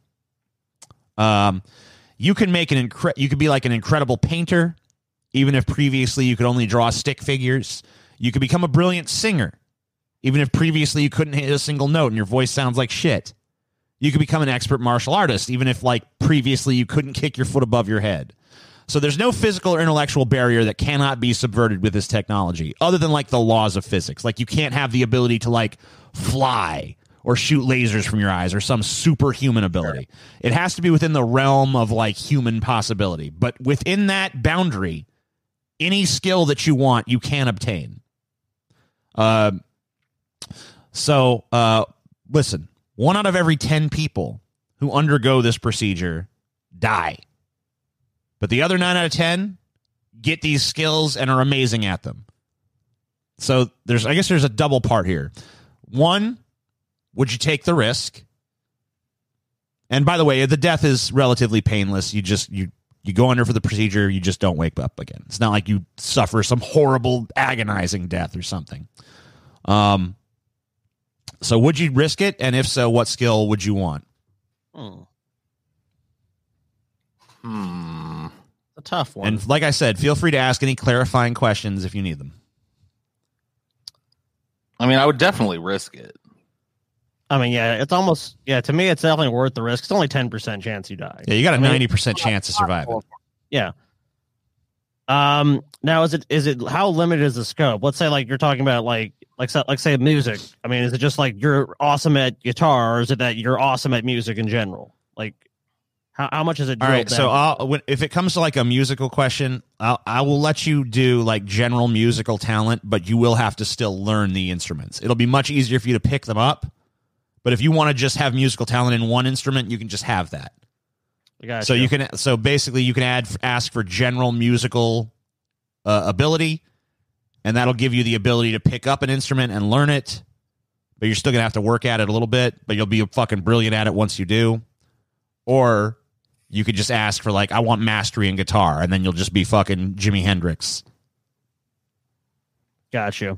You can make you could be like an incredible painter, even if previously you could only draw stick figures. You could become a brilliant singer, even if previously you couldn't hit a single note and your voice sounds like shit. You could become an expert martial artist, even if like previously you couldn't kick your foot above your head. So there's no physical or intellectual barrier that cannot be subverted with this technology, other than like the laws of physics. Like you can't have the ability to like fly or shoot lasers from your eyes or some superhuman ability. It has to be within the realm of like human possibility. But within that boundary, any skill that you want, you can obtain. Listen, 1 out of every 10 people who undergo this procedure die. But the other 9 out of 10 get these skills and are amazing at them. So I guess there's a double part here. 1, would you take the risk? And by the way, the death is relatively painless. You go under for the procedure, you just don't wake up again. It's not like you suffer some horrible, agonizing death or something. So would you risk it? And if so, what skill would you want? A tough one. And like I said, feel free to ask any clarifying questions if you need them. I mean, I would definitely risk it. I mean, yeah, it's almost, to me, it's definitely worth the risk. It's only 10% chance you die. Yeah, you got a 90% chance of surviving. Yeah. Now, is it how limited is the scope? Let's say like you're talking about like say music. I mean, is it just like you're awesome at guitar, or is it that you're awesome at music in general? Like, how much is it? All right, so if it comes to like a musical question, I will let you do like general musical talent, but you will have to still learn the instruments. It'll be much easier for you to pick them up. But if you want to just have musical talent in one instrument, you can just have that. So basically you can ask for general musical ability, and that'll give you the ability to pick up an instrument and learn it. But you're still gonna have to work at it a little bit, but you'll be fucking brilliant at it once you do. Or you could just ask for like, I want mastery in guitar, and then you'll just be fucking Jimi Hendrix. Got you.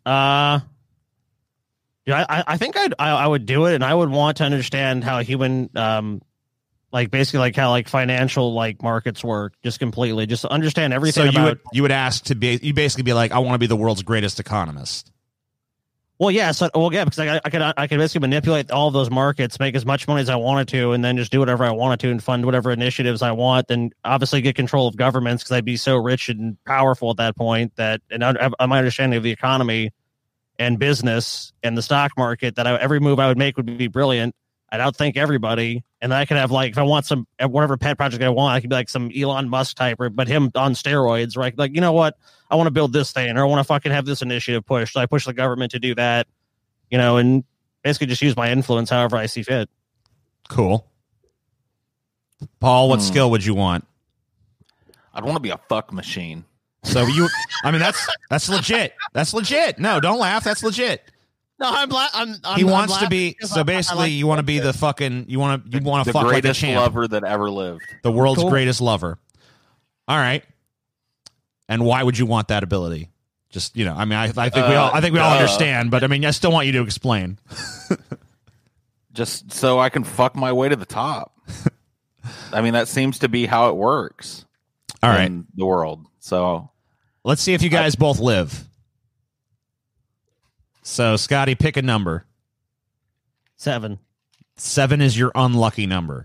Yeah, I think I would do it, and I would want to understand how human, like basically like how like financial like markets work, just completely, just understand everything. So you would ask to be, you basically be like, I want to be the world's greatest economist. Well, yeah, because I could basically manipulate all of those markets, make as much money as I wanted to, and then just do whatever I wanted to and fund whatever initiatives I want. Then obviously get control of governments because I'd be so rich and powerful at that point that, and my understanding of the economy and business and the stock market, that every move I would make would be brilliant. I'd outthink everybody, and I could have like, if I want some whatever pet project I want, I could be like some Elon Musk type, but him on steroids, right? Like, you know what? I want to build this thing, or I want to fucking have this initiative pushed. So I push the government to do that, and basically just use my influence however I see fit. Cool. Paul, what skill would you want? I'd want to be a fuck machine. So that's legit. That's legit. No, don't laugh. That's legit. No, He wants to be. So basically, you want to be the fucking. You want to fuck like a champ. The greatest lover that ever lived. The world's greatest lover. All right. And why would you want that ability? Just I think we all understand, but I still want you to explain. Just so I can fuck my way to the top. That seems to be how it works. All right, in the world. So let's see if you guys both live. So, Scotty, pick a number. 7. 7 is your unlucky number.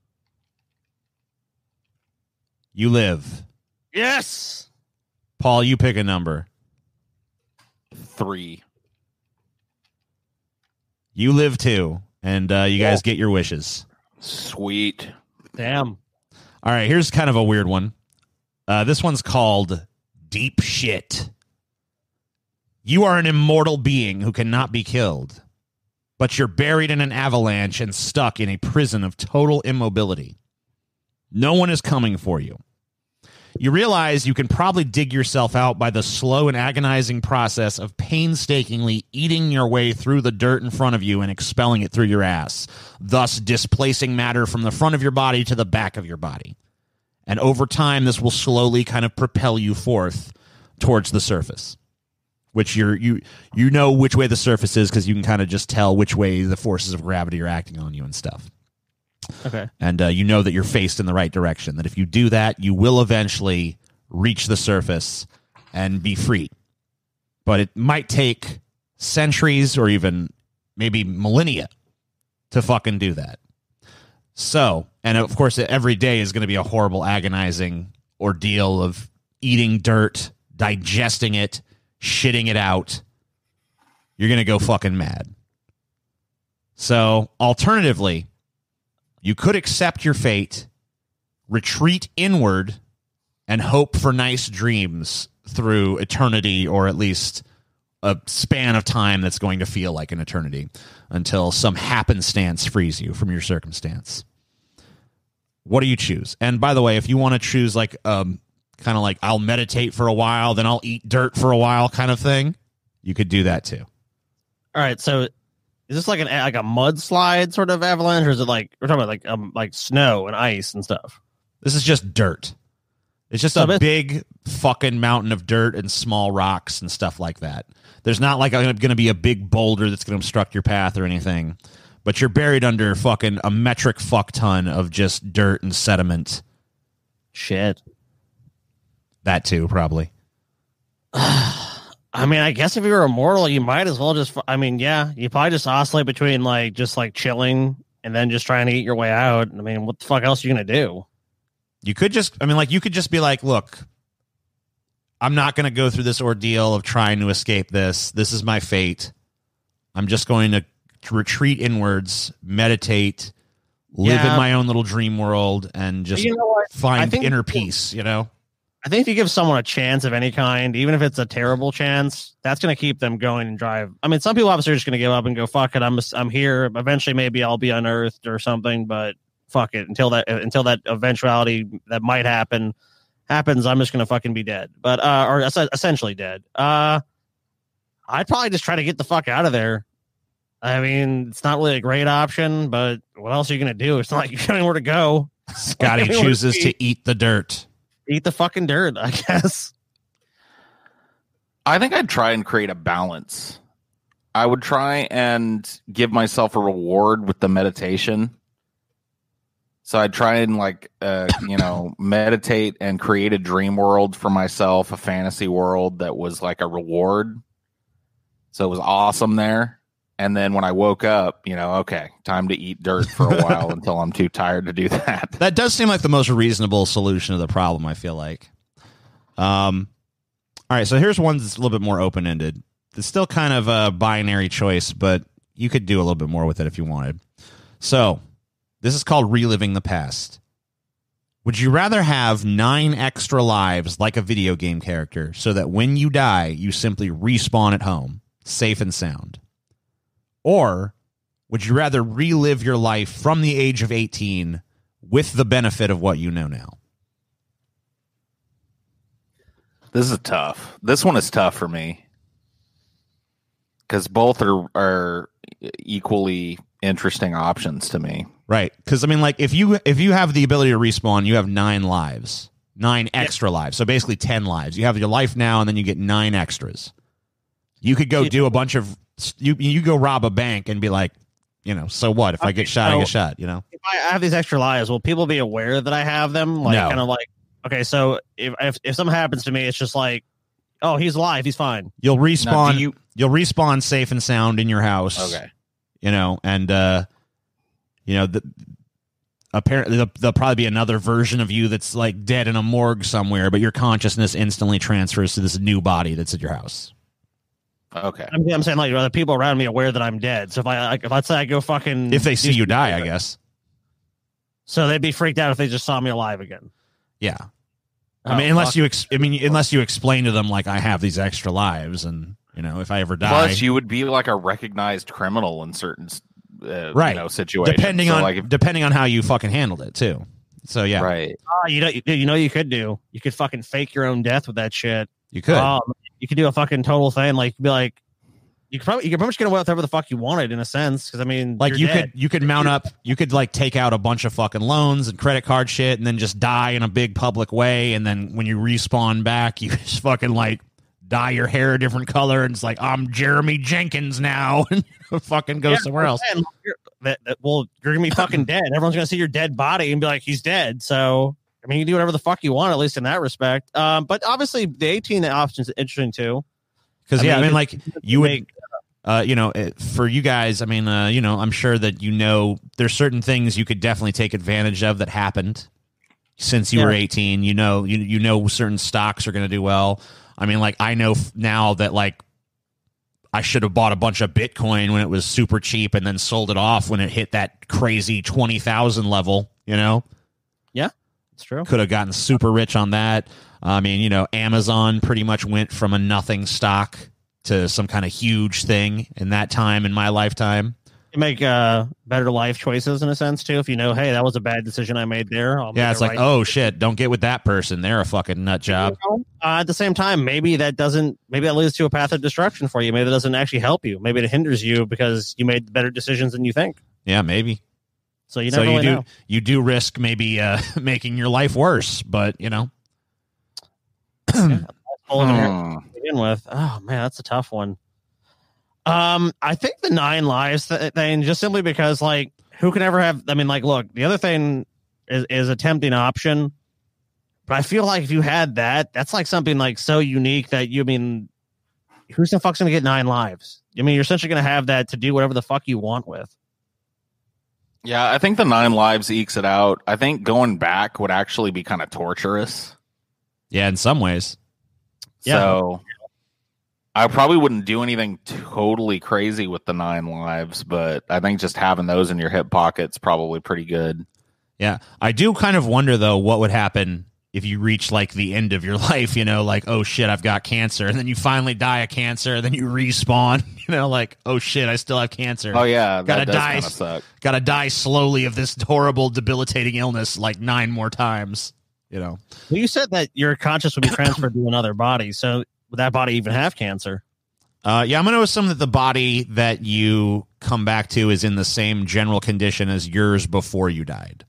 You live. Yes. Paul, you pick a number. 3. You live too, and you guys get your wishes. Sweet. Damn. All right, here's kind of a weird one. This one's called Deep Shit. You are an immortal being who cannot be killed. but you're buried in an avalanche and stuck in a prison of total immobility. No one is coming for you. You realize you can probably dig yourself out by the slow and agonizing process of painstakingly eating your way through the dirt in front of you and expelling it through your ass, thus displacing matter from the front of your body to the back of your body. And over time, this will slowly kind of propel you forth towards the surface, which you know which way the surface is because you can kind of just tell which way the forces of gravity are acting on you and stuff. Okay. And you know that you're faced in the right direction, that if you do that, you will eventually reach the surface and be free. But it might take centuries or even maybe millennia to fucking do that. So, and of course, every day is going to be a horrible, agonizing ordeal of eating dirt, digesting it, shitting it out. You're going to go fucking mad. So, alternatively, you could accept your fate, retreat inward, and hope for nice dreams through eternity, or at least a span of time that's going to feel like an eternity until some happenstance frees you from your circumstance. What do you choose? And by the way, if you want to choose like kind of like I'll meditate for a while, then I'll eat dirt for a while kind of thing, you could do that too. All right, so is this like a mudslide sort of avalanche, or is it like we're talking about like snow and ice and stuff? This is just dirt. It's just a big fucking mountain of dirt and small rocks and stuff like that. There's not like going to be a big boulder that's going to obstruct your path or anything, but you're buried under fucking a metric fuck ton of just dirt and sediment. Shit. That too, probably. I mean, I guess if you're immortal, you might as well just, I mean, yeah, you probably just oscillate between like just like chilling and then just trying to eat your way out. I mean, what the fuck else are you going to do? You could just, I mean, like, you could just be like, look, I'm not going to go through this ordeal of trying to escape this. This is my fate. I'm just going to retreat inwards, meditate, live in my own little dream world, and just find inner peace, you know? I think if you give someone a chance of any kind, even if it's a terrible chance, that's going to keep them going and drive. I mean, some people obviously are just going to give up and go, fuck it, I'm here. Eventually, maybe I'll be unearthed or something, but fuck it. Until that eventuality that might happens, I'm just going to fucking be dead. But, or essentially dead. I'd probably just try to get the fuck out of there. I mean, it's not really a great option, but what else are you going to do? It's not like you have anywhere to go. Scotty chooses to eat the dirt. Eat the fucking dirt, I guess. I think I'd try and create a balance. I would try and give myself a reward with the meditation. So I'd try and meditate and create a dream world for myself, a fantasy world that was like a reward. So it was awesome there. And then when I woke up, okay, time to eat dirt for a while until I'm too tired to do that. That does seem like the most reasonable solution to the problem, I feel like. All right, so here's one that's a little bit more open-ended. It's still kind of a binary choice, but you could do a little bit more with it if you wanted. So this is called reliving the past. Would you rather have 9 extra lives like a video game character so that when you die, you simply respawn at home, safe and sound? Or would you rather relive your life from the age of 18 with the benefit of what you know now? This is tough. This one is tough for me because both are equally interesting options to me. Right. Because, I mean, like, if you have the ability to respawn, you have 9 lives, 9 extra lives. So basically 10 lives. You have your life now, and then you get 9 extras. You could go do a bunch of... You go rob a bank and be like, so what? If I get shot, I get shot, If I have these extra lives, will people be aware that I have them? Like, no. Kind of like, okay, so if something happens to me, it's just like, oh, he's alive, he's fine. You'll respawn. Now, you'll respawn safe and sound in your house. Okay. Apparently there'll probably be another version of you that's like dead in a morgue somewhere, but your consciousness instantly transfers to this new body that's at your house. Okay. I'm saying, like, are the people around me aware that I'm dead? So if let's say I go fucking... If they see you die, I guess. So they'd be freaked out if they just saw me alive again. Yeah. I mean, unless you explain to them, like, I have these extra lives, and You know, if I ever die. Plus, you would be like a recognized criminal in certain right. situations. Depending on how you fucking handled it too. So yeah. Right. You could do. You could fucking fake your own death with that shit. You could. You could do a fucking total thing. Like be like, you could pretty much get away with whatever the fuck you wanted in a sense. Because I mean, like you could mount up. You could like take out a bunch of fucking loans and credit card shit, and then just die in a big public way. And then when you respawn back, you just fucking like dye your hair a different color, and it's like I'm Jeremy Jenkins now, and fucking go somewhere else. Well, you're gonna be fucking dead. Everyone's gonna see your dead body and be like, he's dead. So I mean, you can do whatever the fuck you want, at least in that respect. But obviously, the 18 option is interesting too. Because like you would, for you guys, I mean, I'm sure that there's certain things you could definitely take advantage of that happened since you were 18. You know certain stocks are going to do well. I mean, like I know now that like I should have bought a bunch of Bitcoin when it was super cheap and then sold it off when it hit that crazy 20,000 level. You know? Yeah, it's true. Could have gotten super rich on that. I mean, Amazon pretty much went from a nothing stock to some kind of huge thing in that time in my lifetime. You make better life choices in a sense too. If you know, hey, that was a bad decision I made there. It's like, oh shit, don't get with that person. They're a fucking nut job. At the same time, maybe that leads to a path of destruction for you. Maybe that doesn't actually help you. Maybe it hinders you because you made better decisions than you think. Yeah, maybe. So you never really know. You do risk maybe making your life worse, but to begin with. Oh man, that's a tough one. I think the 9 lives thing, just simply because like who can ever have, I mean, like, look, the other thing is a tempting option, but I feel like if you had that's like something like so unique that who's the fuck's gonna get 9 lives? I mean, you're essentially gonna have that to do whatever the fuck you want with. Yeah, I think the 9 lives ekes it out. I think going back would actually be kind of torturous. Yeah, in some ways. So I probably wouldn't do anything totally crazy with the 9 lives, but I think just having those in your hip pocket's probably pretty good. Yeah. I do kind of wonder, though, what would happen if you reach like the end of your life, like, oh shit, I've got cancer. And then you finally die of cancer. And then you respawn, like, oh shit, I still have cancer. Oh yeah. That does kind of suck. Gotta die slowly of this horrible, debilitating illness like 9 more times, Well, you said that your conscious would be transferred to another body. So would that body even have cancer? I'm going to assume that the body that you come back to is in the same general condition as yours before you died.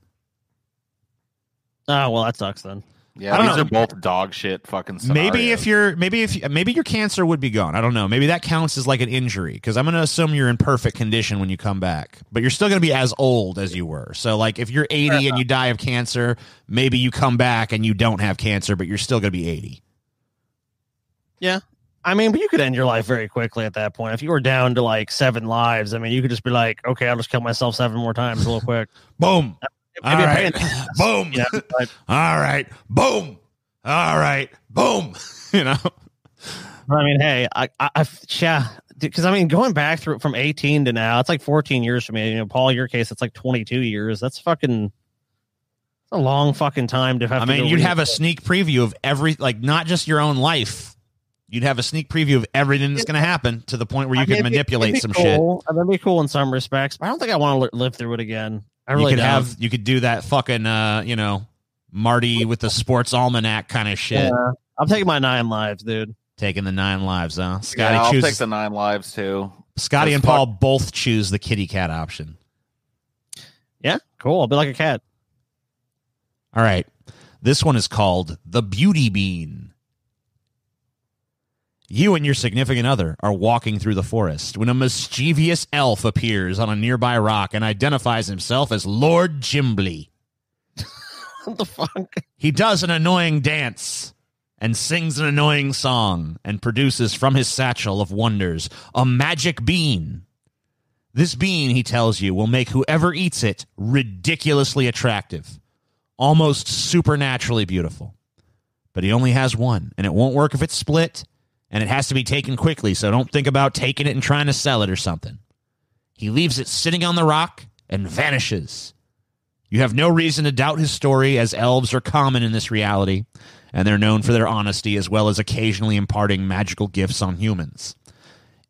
Oh, well, that sucks then. Yeah, these are both dog shit fucking scenarios. Maybe your cancer would be gone. I don't know. Maybe that counts as like an injury because I'm going to assume you're in perfect condition when you come back, but you're still going to be as old as you were. So like if you're 80 and you die of cancer, maybe you come back and you don't have cancer, but you're still going to be 80. Yeah. I mean, but you could end your life very quickly at that point. If you were down to like 7 lives, I mean, you could just be like, okay, I'll just kill myself 7 more times real quick. Boom. All right. Boom. Yeah, but, all right. Boom. All right. Boom. I mean, hey, because I mean, going back through from 18 to now, it's like 14 years for me. Paul, your case, it's like 22 years. That's fucking a long fucking time to have. I mean, you'd have a sneak preview of not just your own life. You'd have a sneak preview of everything that's going to happen to the point where you could manipulate some shit. That'd be cool in some respects, but I don't think I want to live through it again. I really don't. You could do that fucking, Marty with the sports almanac kind of shit. Yeah, I'm taking my 9 lives, dude. Taking the 9 lives, huh? Scotty I'll take the 9 lives too. Scotty and Paul both choose the kitty cat option. Yeah, cool. I'll be like a cat. All right. This one is called the Beauty Bean. You and your significant other are walking through the forest when a mischievous elf appears on a nearby rock and identifies himself as Lord Gimbly. What the fuck? He does an annoying dance and sings an annoying song and produces from his satchel of wonders a magic bean. This bean, he tells you, will make whoever eats it ridiculously attractive, almost supernaturally beautiful. But he only has one, and it won't work if it's split. And it has to be taken quickly, so don't think about taking it and trying to sell it or something. He leaves it sitting on the rock and vanishes. You have no reason to doubt his story, as elves are common in this reality, and they're known for their honesty as well as occasionally imparting magical gifts on humans.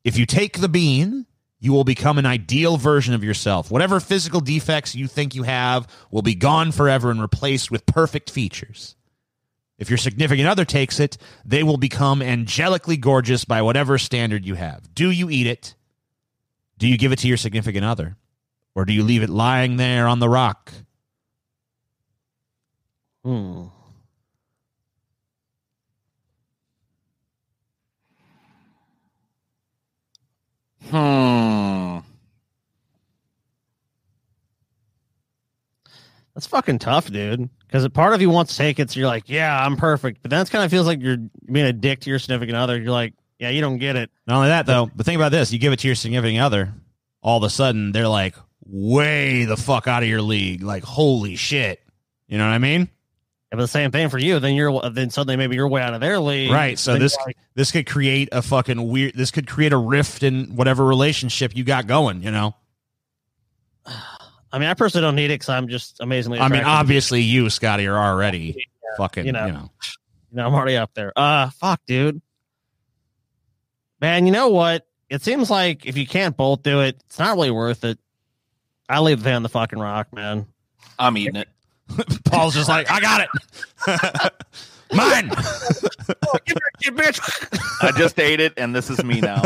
If you take the bean, you will become an ideal version of yourself. Whatever physical defects you think you have will be gone forever and replaced with perfect features. If your significant other takes it, they will become angelically gorgeous by whatever standard you have. Do you eat it? Do you give it to your significant other? Or do you leave it lying there on the rock? That's fucking tough, dude. Because part of you wants to take it, so you're like, yeah, I'm perfect. But then it kind of feels like you're being a dick to your significant other. You're like, yeah, you don't get it. Not only that, though, but think about this. You give it to your significant other, all of a sudden, they're like, way the fuck out of your league. Like, holy shit. You know what I mean? Yeah, but the same thing for you. Then suddenly maybe you're way out of their league. Right. So then this could create a fucking weird, this could create a rift in whatever relationship you got going, you know? I mean, I personally don't need it because I'm just amazingly I attractive. mean, obviously you, Scotty, are already fucking, you know. I'm already up there. Fuck, dude. Man, you know what? It seems like if you can't both do it, it's not really worth it. I leave the on the fucking rock, man. I'm eating it. Paul's just like, I got it. Mine. Oh, get back, you bitch. I just ate it, and this is me now.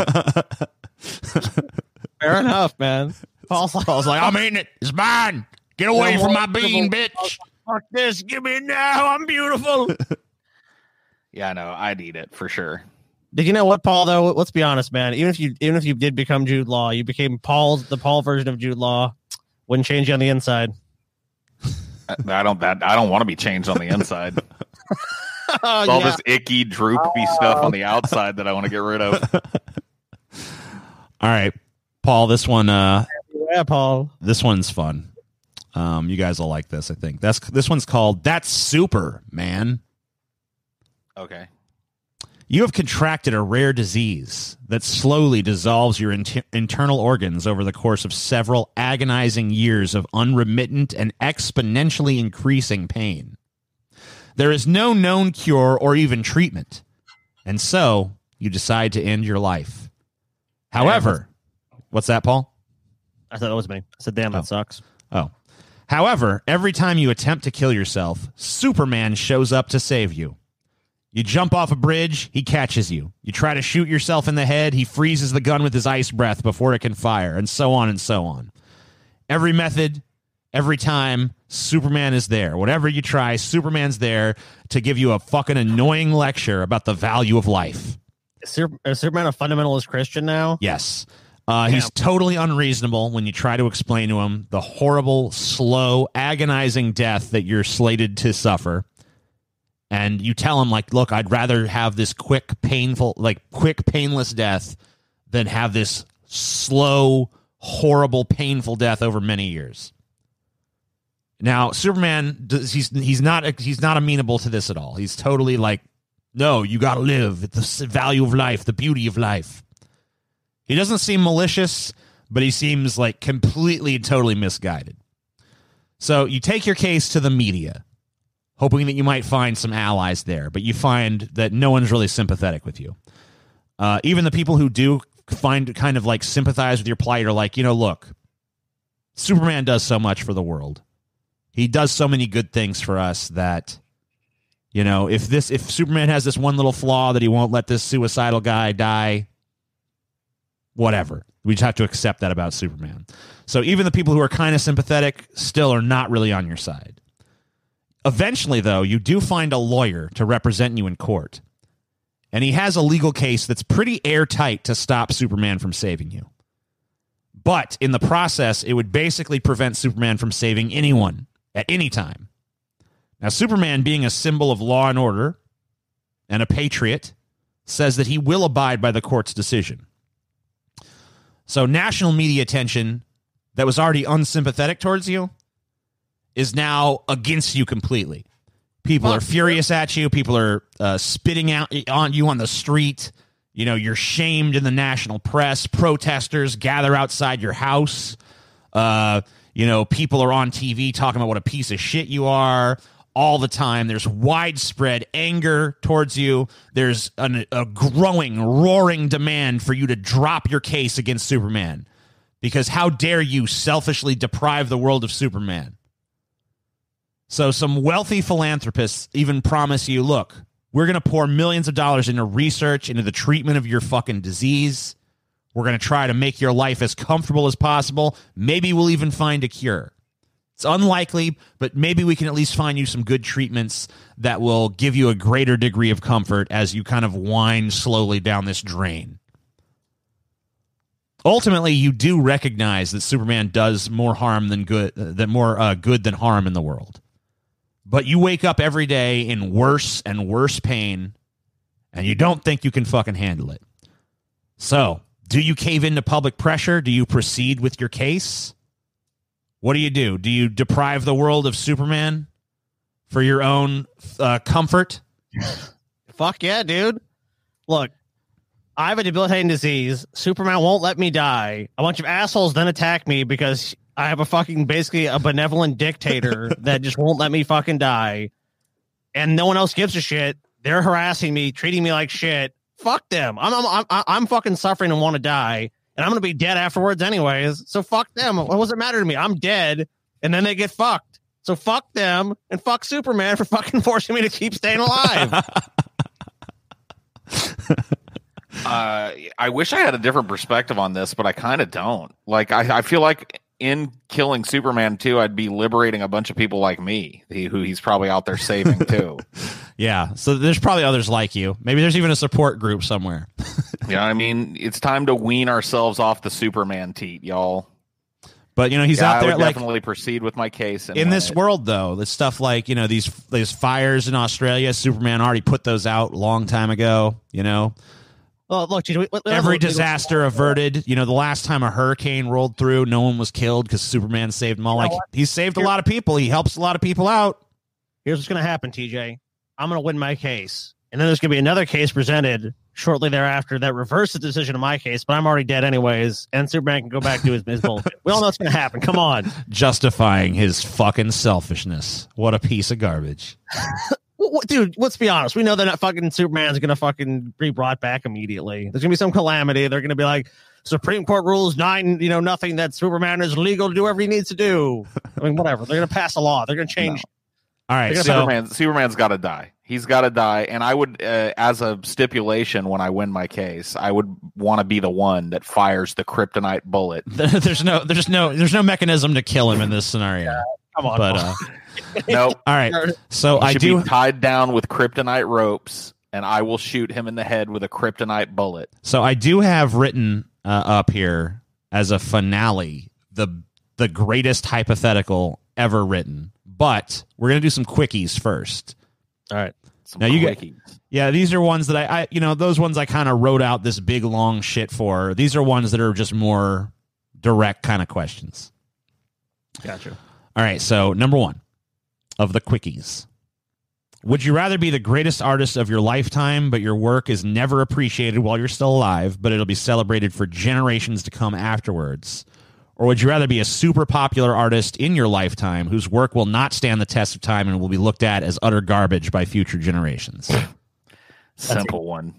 Fair enough, man. Paul's like, I'm eating it. It's mine. Get away from my bean, bitch. Fuck this. Give me it now. I'm beautiful. Yeah, no, I'd eat it for sure. Did you know what, Paul, though? Let's be honest, man. Even if you did become Jude Law, you became the Paul version of Jude Law. Wouldn't change you on the inside. I don't want to be changed on the inside. All this icky, droopy stuff on the outside that I want to get rid of. All right, Paul, this one Paul. This one's fun. You guys will like this, I think. This one's called That's Super, Man. Okay. You have contracted a rare disease that slowly dissolves your internal organs over the course of several agonizing years of unremittent and exponentially increasing pain. There is no known cure or even treatment, and so you decide to end your life. However, what's that, Paul? I thought that was me. I said, damn, that sucks. Oh. However, every time you attempt to kill yourself, Superman shows up to save you. You jump off a bridge, he catches you. You try to shoot yourself in the head, he freezes the gun with his ice breath before it can fire, and so on and so on. Every method, every time, Superman is there. Whatever you try, Superman's there to give you a fucking annoying lecture about the value of life. Is Superman a fundamentalist Christian now? Yes. He's totally unreasonable when you try to explain to him the horrible, slow, agonizing death that you're slated to suffer. And you tell him, like, look, I'd rather have this quick, painless death than have this slow, horrible, painful death over many years. Now, Superman, he's not amenable to this at all. He's totally like, no, you got to live. It's the value of life, the beauty of life. He doesn't seem malicious, but he seems like completely, totally misguided. So you take your case to the media, hoping that you might find some allies there, but you find that no one's really sympathetic with you. Even the people who do kind of like sympathize with your plight are like, look, Superman does so much for the world. He does so many good things for us that, if Superman has this one little flaw that he won't let this suicidal guy die, whatever. We just have to accept that about Superman. So even the people who are kind of sympathetic still are not really on your side. Eventually, though, you do find a lawyer to represent you in court. And he has a legal case that's pretty airtight to stop Superman from saving you. But in the process, it would basically prevent Superman from saving anyone at any time. Now, Superman, being a symbol of law and order and a patriot, says that he will abide by the court's decision. So national media attention that was already unsympathetic towards you is now against you completely. People are furious at you. People are spitting out on you on the street. You're shamed in the national press. Protesters gather outside your house. People are on TV talking about what a piece of shit you are. all the time. There's widespread anger towards you. There's a growing, roaring demand for you to drop your case against Superman. Because how dare you selfishly deprive the world of Superman? So some wealthy philanthropists even promise you, look, we're going to pour millions of dollars into research, into the treatment of your fucking disease. We're going to try to make your life as comfortable as possible. Maybe we'll even find a cure. It's unlikely, but maybe we can at least find you some good treatments that will give you a greater degree of comfort as you kind of wind slowly down this drain. Ultimately, you do recognize that Superman does more harm than good, good than harm in the world. But you wake up every day in worse and worse pain, and you don't think you can fucking handle it. So, do you cave into public pressure? Do you proceed with your case? What do? Do you deprive the world of Superman for your own comfort? Fuck yeah, dude. Look, I have a debilitating disease. Superman won't let me die. A bunch of assholes then attack me because I have basically a benevolent dictator that just won't let me fucking die. And no one else gives a shit. They're harassing me, treating me like shit. Fuck them. I'm fucking suffering and want to die. And I'm going to be dead afterwards anyways. So fuck them. What does it matter to me? I'm dead. And then they get fucked. So fuck them and fuck Superman for fucking forcing me to keep staying alive. I wish I had a different perspective on this, but I kind of don't. Like, I feel like in killing Superman 2, I'd be liberating a bunch of people like me, who he's probably out there saving too. Yeah, so there's probably others like you. Maybe there's even a support group somewhere. You know what I mean? It's time to wean ourselves off the Superman teat, y'all. But, he's out there. I would definitely proceed with my case. In this world, though, the stuff like, these fires in Australia, Superman already put those out a long time ago, Well, look, dude, every disaster averted. The last time a hurricane rolled through, no one was killed because Superman saved them all. Like, he saved a lot of people. He helps a lot of people out. Here's what's going to happen, TJ. I'm going to win my case. And then there's going to be another case presented shortly thereafter that reverses the decision of my case, but I'm already dead anyways, and Superman can go back to his bullshit. We all know what's going to happen. Come on. Justifying his fucking selfishness. What a piece of garbage. Dude, let's be honest. We know that fucking Superman's going to fucking be brought back immediately. There's going to be some calamity. They're going to be like, Supreme Court rules 9-0 that Superman is legal to do whatever he needs to do. I mean, whatever. They're going to pass a law. They're going to change. No. All right. Superman's got to die. He's got to die. And I would, as a stipulation, when I win my case, I would want to be the one that fires the kryptonite bullet. There's no mechanism to kill him in this scenario. Yeah, come on. But nope. All right. So he I should do be tied down with kryptonite ropes, and I will shoot him in the head with a kryptonite bullet. So I do have written up here as a finale the greatest hypothetical ever written. But we're going to do some quickies first. All right. Now these are ones that I those ones I kind of wrote out this big long shit for. These are ones that are just more direct kind of questions. Gotcha. All right. So number one of the quickies. Would you rather be the greatest artist of your lifetime, but your work is never appreciated while you're still alive, but it'll be celebrated for generations to come afterwards? Or would you rather be a super popular artist in your lifetime whose work will not stand the test of time and will be looked at as utter garbage by future generations? Simple one.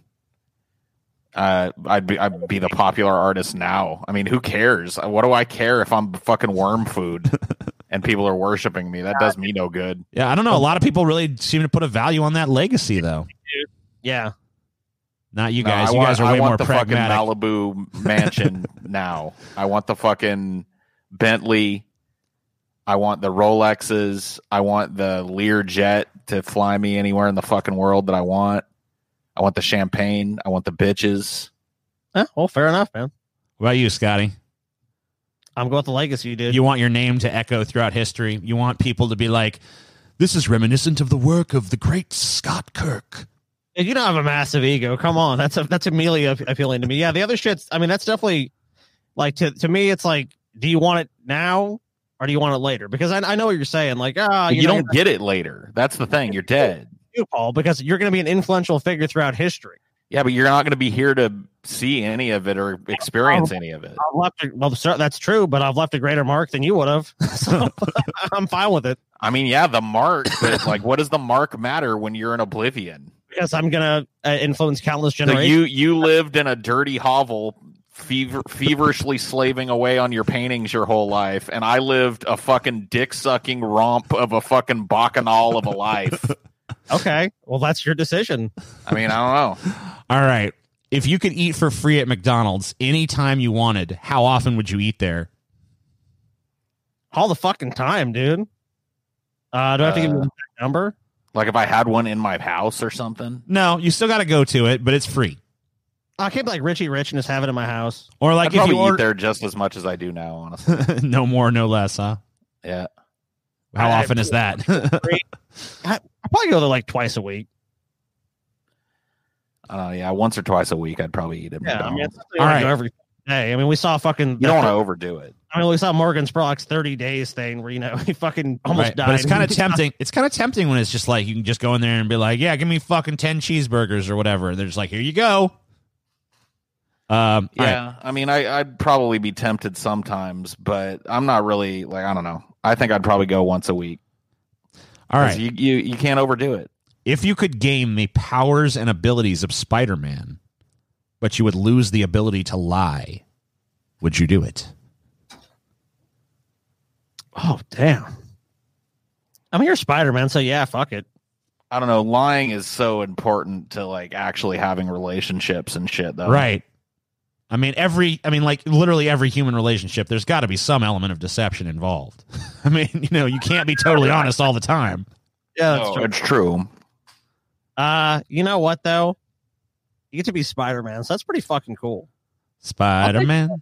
I'd be the popular artist now. I mean, who cares? What do I care if I'm fucking worm food and people are worshiping me? That does me no good. Yeah, I don't know. A lot of people really seem to put a value on that legacy, though. Yeah. Not you guys. You guys are way more pragmatic. I want the fucking Malibu mansion now. I want the fucking Bentley. I want the Rolexes. I want the Lear jet to fly me anywhere in the fucking world that I want. I want the champagne. I want the bitches. Well, fair enough, man. What about you, Scotty? I'm going with the legacy, dude. You want your name to echo throughout history. You want people to be like, this is reminiscent of the work of the great Scott Kirk. You don't have a massive ego. Come on. That's immediately appealing to me. Yeah, the other shit's, I mean, that's definitely, like, to me, it's like, do you want it now or do you want it later? Because I know what you're saying. Like, you don't get it later. That's the thing. You're dead. You, Paul, because you're going to be an influential figure throughout history. Yeah, but you're not going to be here to see any of it or experience any of it. That's true, but I've left a greater mark than you would have. So I'm fine with it. I mean, yeah, the mark, but like, what does the mark matter when you're in oblivion? Because I'm gonna influence countless So generations. you lived in a dirty hovel, feverishly slaving away on your paintings your whole life, and I lived a fucking dick sucking romp of a fucking bacchanal of a life. Okay, well, that's your decision. I mean, I don't know. All right. If you could eat for free at McDonald's anytime you wanted, how often would you eat there? All the fucking time, dude. Do I have to give you a number? Like if I had one in my house or something. No, you still got to go to it, but it's free. I can't be like Richie Rich and just have it in my house. Or like I'd if probably you eat order there just as much as I do now, honestly. no more, no less, huh? Yeah. How often is that? I probably go there like twice a week. Yeah, once or twice a week, I'd probably eat at Yeah, I mean, McDonald's. all right. Every day. I mean, we saw fucking. You don't want to overdo it. I mean, we saw Morgan Spurlock's 30 days thing where he fucking almost died. But it's kind of tempting. It's kind of tempting when it's just like you can just go in there and be like, "Yeah, give me fucking 10 cheeseburgers or whatever." And they're just like, "Here you go." Yeah, right. I mean, I'd probably be tempted sometimes, but I'm not really like I don't know. I think I'd probably go once a week. All right. You can't overdo it. If you could game the powers and abilities of Spider-Man, but you would lose the ability to lie, would you do it? Oh, damn. I mean, you're Spider-Man, so yeah, fuck it. I don't know. Lying is so important to like actually having relationships and shit, though. Right. I mean, like literally every human relationship, there's got to be some element of deception involved. I mean, you can't be totally honest all the time. Yeah, that's true. It's true. You know what though? You get to be Spider-Man, so that's pretty fucking cool. Spider-Man.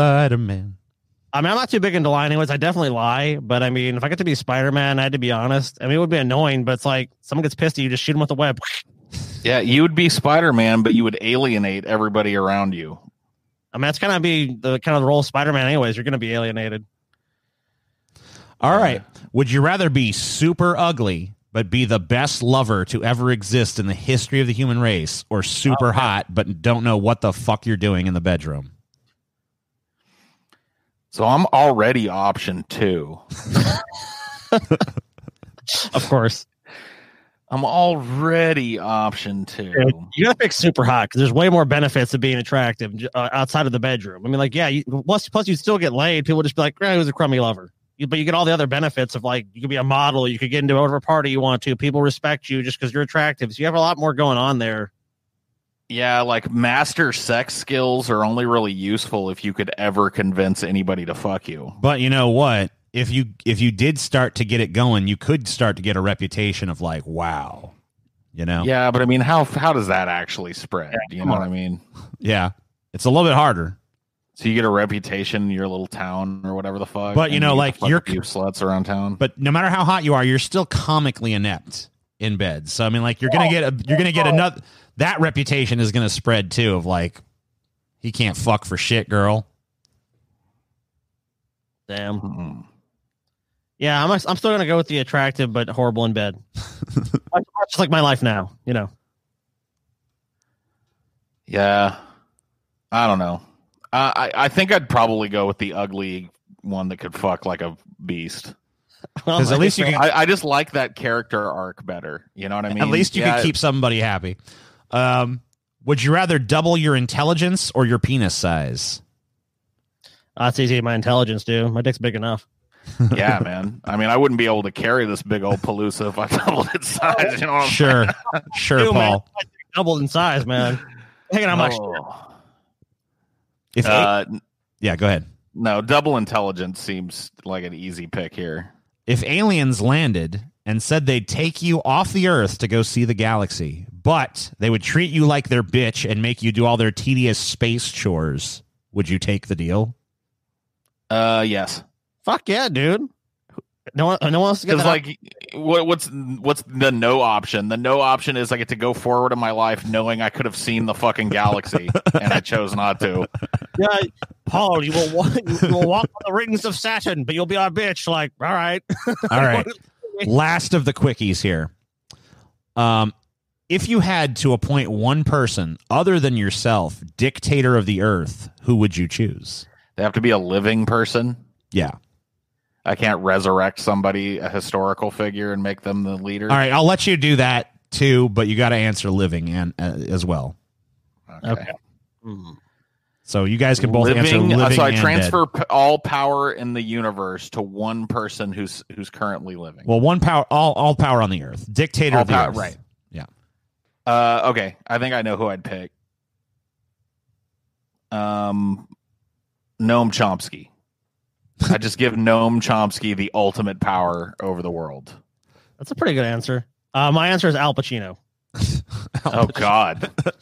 I mean, I'm not too big into lying anyways. I definitely lie, but I mean, if I get to be Spider-Man, I had to be honest. I mean, it would be annoying, but it's like someone gets pissed at you, just shoot him with a web. Yeah, you would be Spider-Man, but you would alienate everybody around you. I mean, that's gonna be the role of Spider-Man anyways. You're gonna be alienated. All right. Would you rather be super ugly but be the best lover to ever exist in the history of the human race, or super hot but don't know what the fuck you're doing in the bedroom? So I'm already option 2. Of course. I'm already option 2. You gotta pick super hot because there's way more benefits of being attractive outside of the bedroom. I mean, like, yeah, plus you still get laid. People would just be like, he was a crummy lover. But you get all the other benefits of like, you could be a model, you could get into whatever party you want to. People respect you just because you're attractive. So you have a lot more going on there. Yeah, like master sex skills are only really useful if you could ever convince anybody to fuck you. But you know what? If you did start to get it going, you could start to get a reputation of like, wow, Yeah, but I mean, how does that actually spread? You know what I mean? Yeah, it's a little bit harder. So you get a reputation in your little town or whatever the fuck. But like you're sluts around town. But no matter how hot you are, you're still comically inept in bed. So I mean, like you're gonna get another. That reputation is gonna spread too. Of like, he can't fuck for shit, girl. Damn. Mm-hmm. Yeah, I'm still gonna go with the attractive but horrible in bed. Just like my life now, Yeah, I don't know. I think I'd probably go with the ugly one that could fuck like a beast. Because at least you can. I just like that character arc better. You know what I mean? At least you can keep somebody happy. Would you rather double your intelligence or your penis size? That's easy. My intelligence, dude. My dick's big enough. Yeah, man. I mean, I wouldn't be able to carry this big old Palooza if I doubled its size. You know what I'm saying? Sure, Dude, Paul. Man, doubled in size, man. Hanging on my yeah, go ahead. No, double intelligence seems like an easy pick here. If aliens landed and said they'd take you off the Earth to go see the galaxy, but they would treat you like their bitch and make you do all their tedious space chores, would you take the deal? Yes. Fuck yeah, dude. No one else to get that. Like, what's the no option? The no option is I get to go forward in my life knowing I could have seen the fucking galaxy, and I chose not to. Yeah, Paul, you will walk on the rings of Saturn, but you'll be our bitch. Like, all right. All right. Last of the quickies here. If you had to appoint one person other than yourself dictator of the earth, who would you choose? They have to be a living person. Yeah. I can't resurrect somebody, a historical figure, and make them the leader. All right, I'll let you do that too, but you got to answer living and as well. Okay. So you guys can both answer living so I and transfer dead. all power in the universe to one person who's currently living. Well, one power, all power on the earth, dictator All of the power, earth. right. Yeah. Okay, I think I know who I'd pick. Noam Chomsky. I just give Noam Chomsky the ultimate power over the world. That's a pretty good answer. My answer is Al Pacino. Oh God,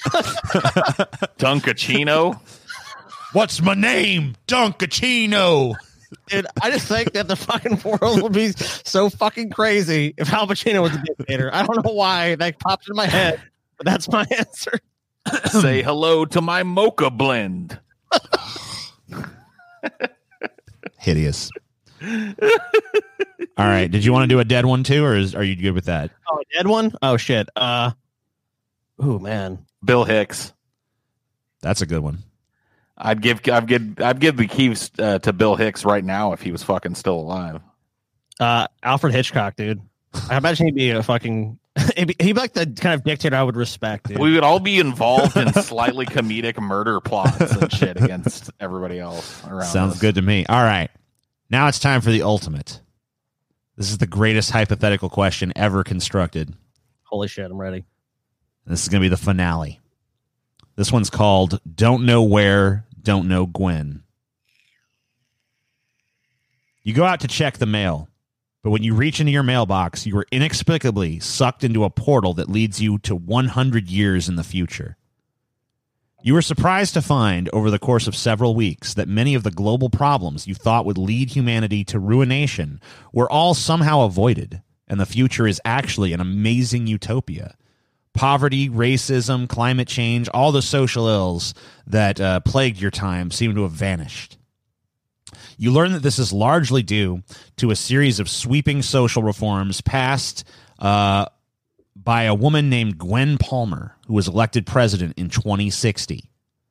Dunkachino. What's my name? Dunkachino. Dude, I just think that the fucking world would be so fucking crazy if Al Pacino was a dictator. I don't know why that popped in my head, but that's my answer. Say hello to my mocha blend. Hideous. All right. Did you want to do a dead one too, or are you good with that? Oh, a dead one? Oh shit. Oh man. Bill Hicks. That's a good one. I'd give the keys to Bill Hicks right now if he was fucking still alive. Alfred Hitchcock, dude. I imagine he'd be a fucking. He'd be like the kind of dictator I would respect, dude. We would all be involved in slightly comedic murder plots and shit against everybody else around. Sounds us. good to me. All right. Now it's time for the ultimate. This is the greatest hypothetical question ever constructed. Holy shit, I'm ready. This is going to be the finale. This one's called Don't Know Where, Don't Know Gwen. You go out to check the mail, but when you reach into your mailbox, you are inexplicably sucked into a portal that leads you to 100 years in the future. You were surprised to find over the course of several weeks that many of the global problems you thought would lead humanity to ruination were all somehow avoided, and the future is actually an amazing utopia. Poverty, racism, climate change, all the social ills that plagued your time seem to have vanished. You learn that this is largely due to a series of sweeping social reforms passed by a woman named Gwen Palmer, who was elected president in 2060.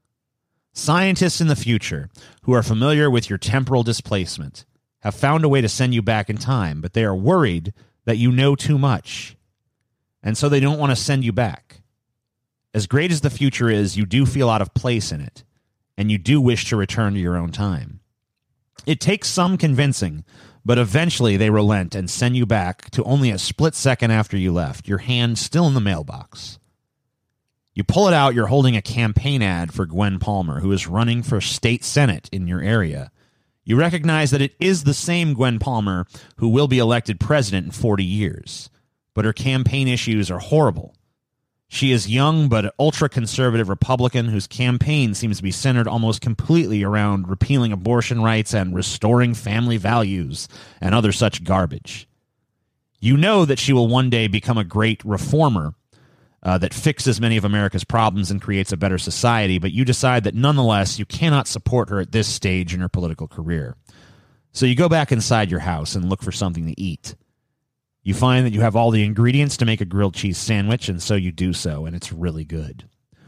Scientists in the future, who are familiar with your temporal displacement, have found a way to send you back in time, but they are worried that you know too much, and so they don't want to send you back. As great as the future is, you do feel out of place in it, and you do wish to return to your own time. It takes some convincing, but eventually they relent and send you back to only a split second after you left, your hand still in the mailbox. You pull it out, you're holding a campaign ad for Gwen Palmer, who is running for state senate in your area. You recognize that it is the same Gwen Palmer who will be elected president in 40 years, but her campaign issues are horrible. She is young but an ultra-conservative Republican whose campaign seems to be centered almost completely around repealing abortion rights and restoring family values and other such garbage. You know that she will one day become a great reformer that fixes many of America's problems and creates a better society, but you decide that nonetheless you cannot support her at this stage in her political career. So you go back inside your house and look for something to eat. You find that you have all the ingredients to make a grilled cheese sandwich, and so you do so, and it's really good.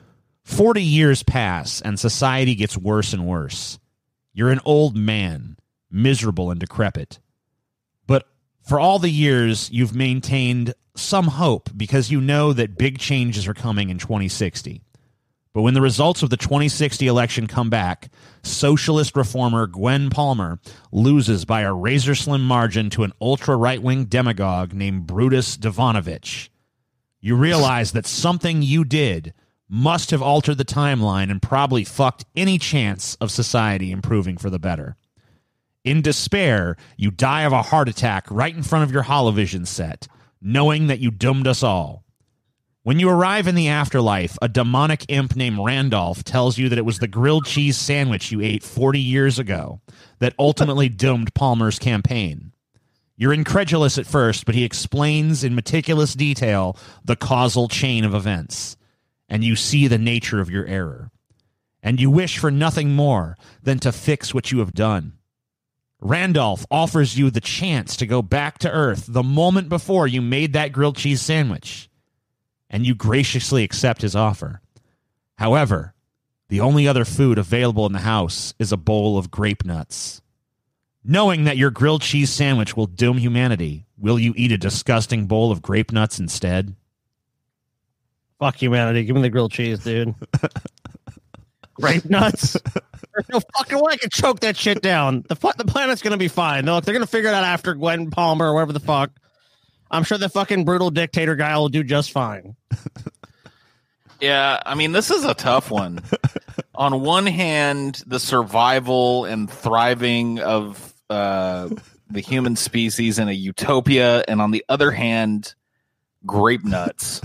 40 years pass, and society gets worse and worse. You're an old man, miserable and decrepit. But for all the years, you've maintained some hope because you know that big changes are coming in 2060. But when the results of the 2060 election come back, socialist reformer Gwen Palmer loses by a razor-slim margin to an ultra-right-wing demagogue named Brutus Devanovich. You realize that something you did must have altered the timeline and probably fucked any chance of society improving for the better. In despair, you die of a heart attack right in front of your holovision set, knowing that you doomed us all. When you arrive in the afterlife, a demonic imp named Randolph tells you that it was the grilled cheese sandwich you ate 40 years ago that ultimately doomed Palmer's campaign. You're incredulous at first, but he explains in meticulous detail the causal chain of events, and you see the nature of your error. And you wish for nothing more than to fix what you have done. Randolph offers you the chance to go back to Earth the moment before you made that grilled cheese sandwich. and you graciously accept his offer. However, the only other food available in the house is a bowl of grape nuts. Knowing that your grilled cheese sandwich will doom humanity, will you eat a disgusting bowl of grape nuts instead? Fuck humanity. Give me the grilled cheese, dude. Grape nuts? There's no fucking way I can choke that shit down. The planet's going to be fine. Look, they're going to figure it out after Gwen Palmer or whatever the fuck. I'm sure the fucking brutal dictator guy will do just fine. Yeah, I mean, this is a tough one. On one hand, the survival and thriving of the human species in a utopia, and on the other hand, grape nuts.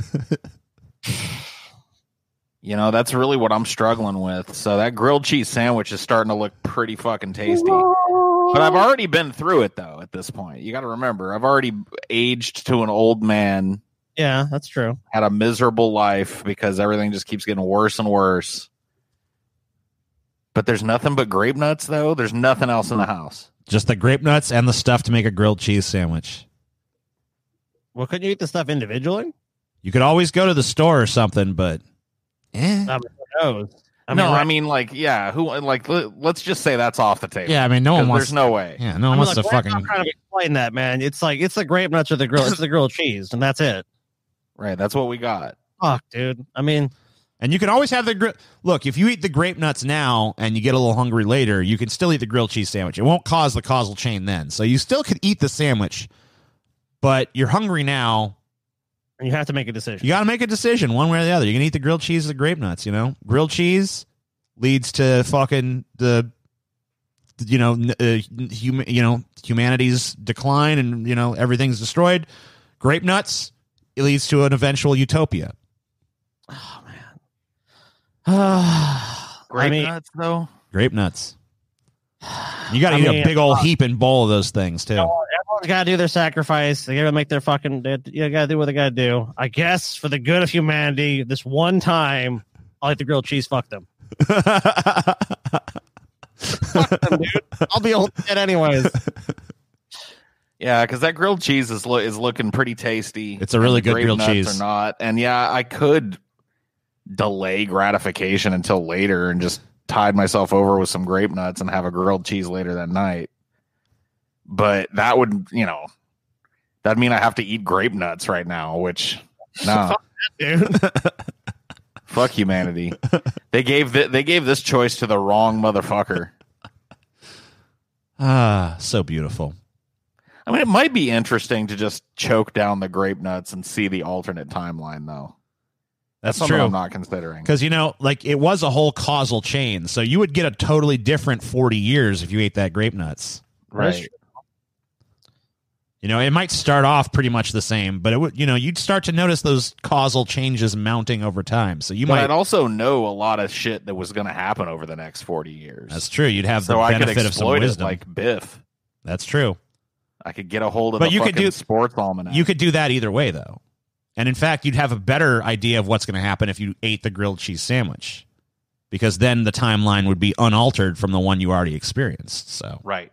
You know, that's really what I'm struggling with. So that grilled cheese sandwich is starting to look pretty fucking tasty. But I've already been through it, though, at this point. You got to remember, I've already aged to an old man. Yeah, that's true. Had a miserable life because everything just keeps getting worse and worse. But there's nothing but grape nuts, though. There's nothing else in the house. Just the grape nuts and the stuff to make a grilled cheese sandwich. Well, couldn't you eat the stuff individually? You could always go to the store or something, but Who knows? I mean, like, yeah, let's just say that's off the table. yeah, I mean, no one 'Cause wants. there's no way. Yeah, no one wants to fucking. I'm trying to explain that, man. It's like it's the grape nuts or the grill. It's the grilled cheese, and that's it. Right, that's what we got. Fuck, dude. I mean, And you can always have the look. If you eat the grape nuts now and you get a little hungry later, you can still eat the grilled cheese sandwich. It won't cause the causal chain then, so you still could eat the sandwich. But you're hungry now. and you have to make a decision. You got to make a decision one way or the other. You can eat the grilled cheese or the grape nuts. You know, grilled cheese leads to fucking humanity's decline, and everything's destroyed. Grape nuts, it leads to an eventual utopia. Oh man. Grape nuts, though. Grape nuts. You got to eat a big old heaping bowl of those things too. Everyone's got to do their sacrifice. They got to make their fucking. You got to do what they got to do. I guess for the good of humanity, this one time, I'll eat the grilled cheese. Fuck them. Fuck them, dude. I'll be old dead anyways. Yeah, because that grilled cheese is looking pretty tasty. It's a really And the good grape grilled nuts cheese. Or not, and yeah, I could delay gratification until later and just tide myself over with some grape nuts and have a grilled cheese later that night. But that would, that'd mean I have to eat grape nuts right now, which no, Dude. fuck humanity. They gave this choice to the wrong motherfucker. Ah, so beautiful. I mean, it might be interesting to just choke down the grape nuts and see the alternate timeline, though. That's something true. I'm not considering. Because, it was a whole causal chain. So you would get a totally different 40 years if you ate that grape nuts. Right. It might start off pretty much the same, but it would, you'd start to notice those causal changes mounting over time. So you But might I'd also know a lot of shit that was going to happen over the next 40 years. That's true. You'd have the so I could benefit of some exploit it wisdom. like Biff. That's true. I could get a hold of But the you could fucking do- sports almanac. You could do that either way, though. And in fact, you'd have a better idea of what's going to happen if you ate the grilled cheese sandwich, because then the timeline would be unaltered from the one you already experienced. So Right.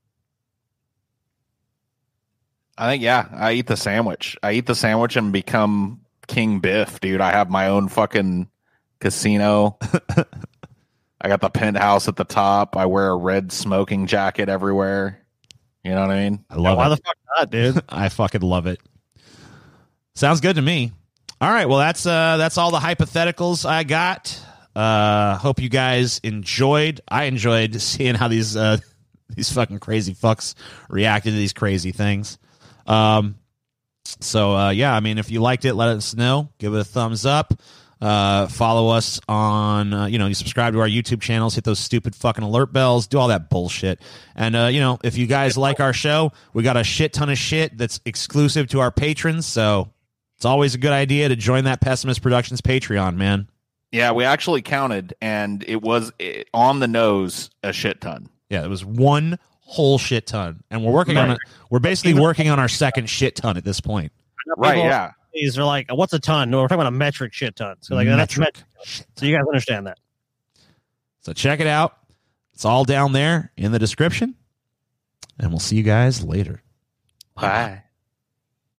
I think, yeah, I eat the sandwich. I eat the sandwich and become King Biff, dude. I have my own fucking casino. I got the penthouse at the top. I wear a red smoking jacket everywhere. You know what I mean? I love Why it. the fuck not, dude? I fucking love it. Sounds good to me. All right, well that's all the hypotheticals I got. Hope you guys enjoyed. I enjoyed seeing how these fucking crazy fucks reacted to these crazy things. Yeah, I mean, if you liked it, let us know. Give it a thumbs up. Follow us on, you subscribe to our YouTube channels, hit those stupid fucking alert bells, do all that bullshit. And, if you guys like our show, we got a shit ton of shit that's exclusive to our patrons. So it's always a good idea to join that Pessimist Productions Patreon, man. Yeah, we actually counted, and it was on the nose a shit ton. Yeah, it was one whole shit ton. And we're working on it. We're basically working on our second shit ton at this point. Right, yeah. These are like, what's a ton? No, we're talking about a metric shit ton. So like that's metric. So you guys understand that. So check it out. It's all down there in the description. And we'll see you guys later. Bye.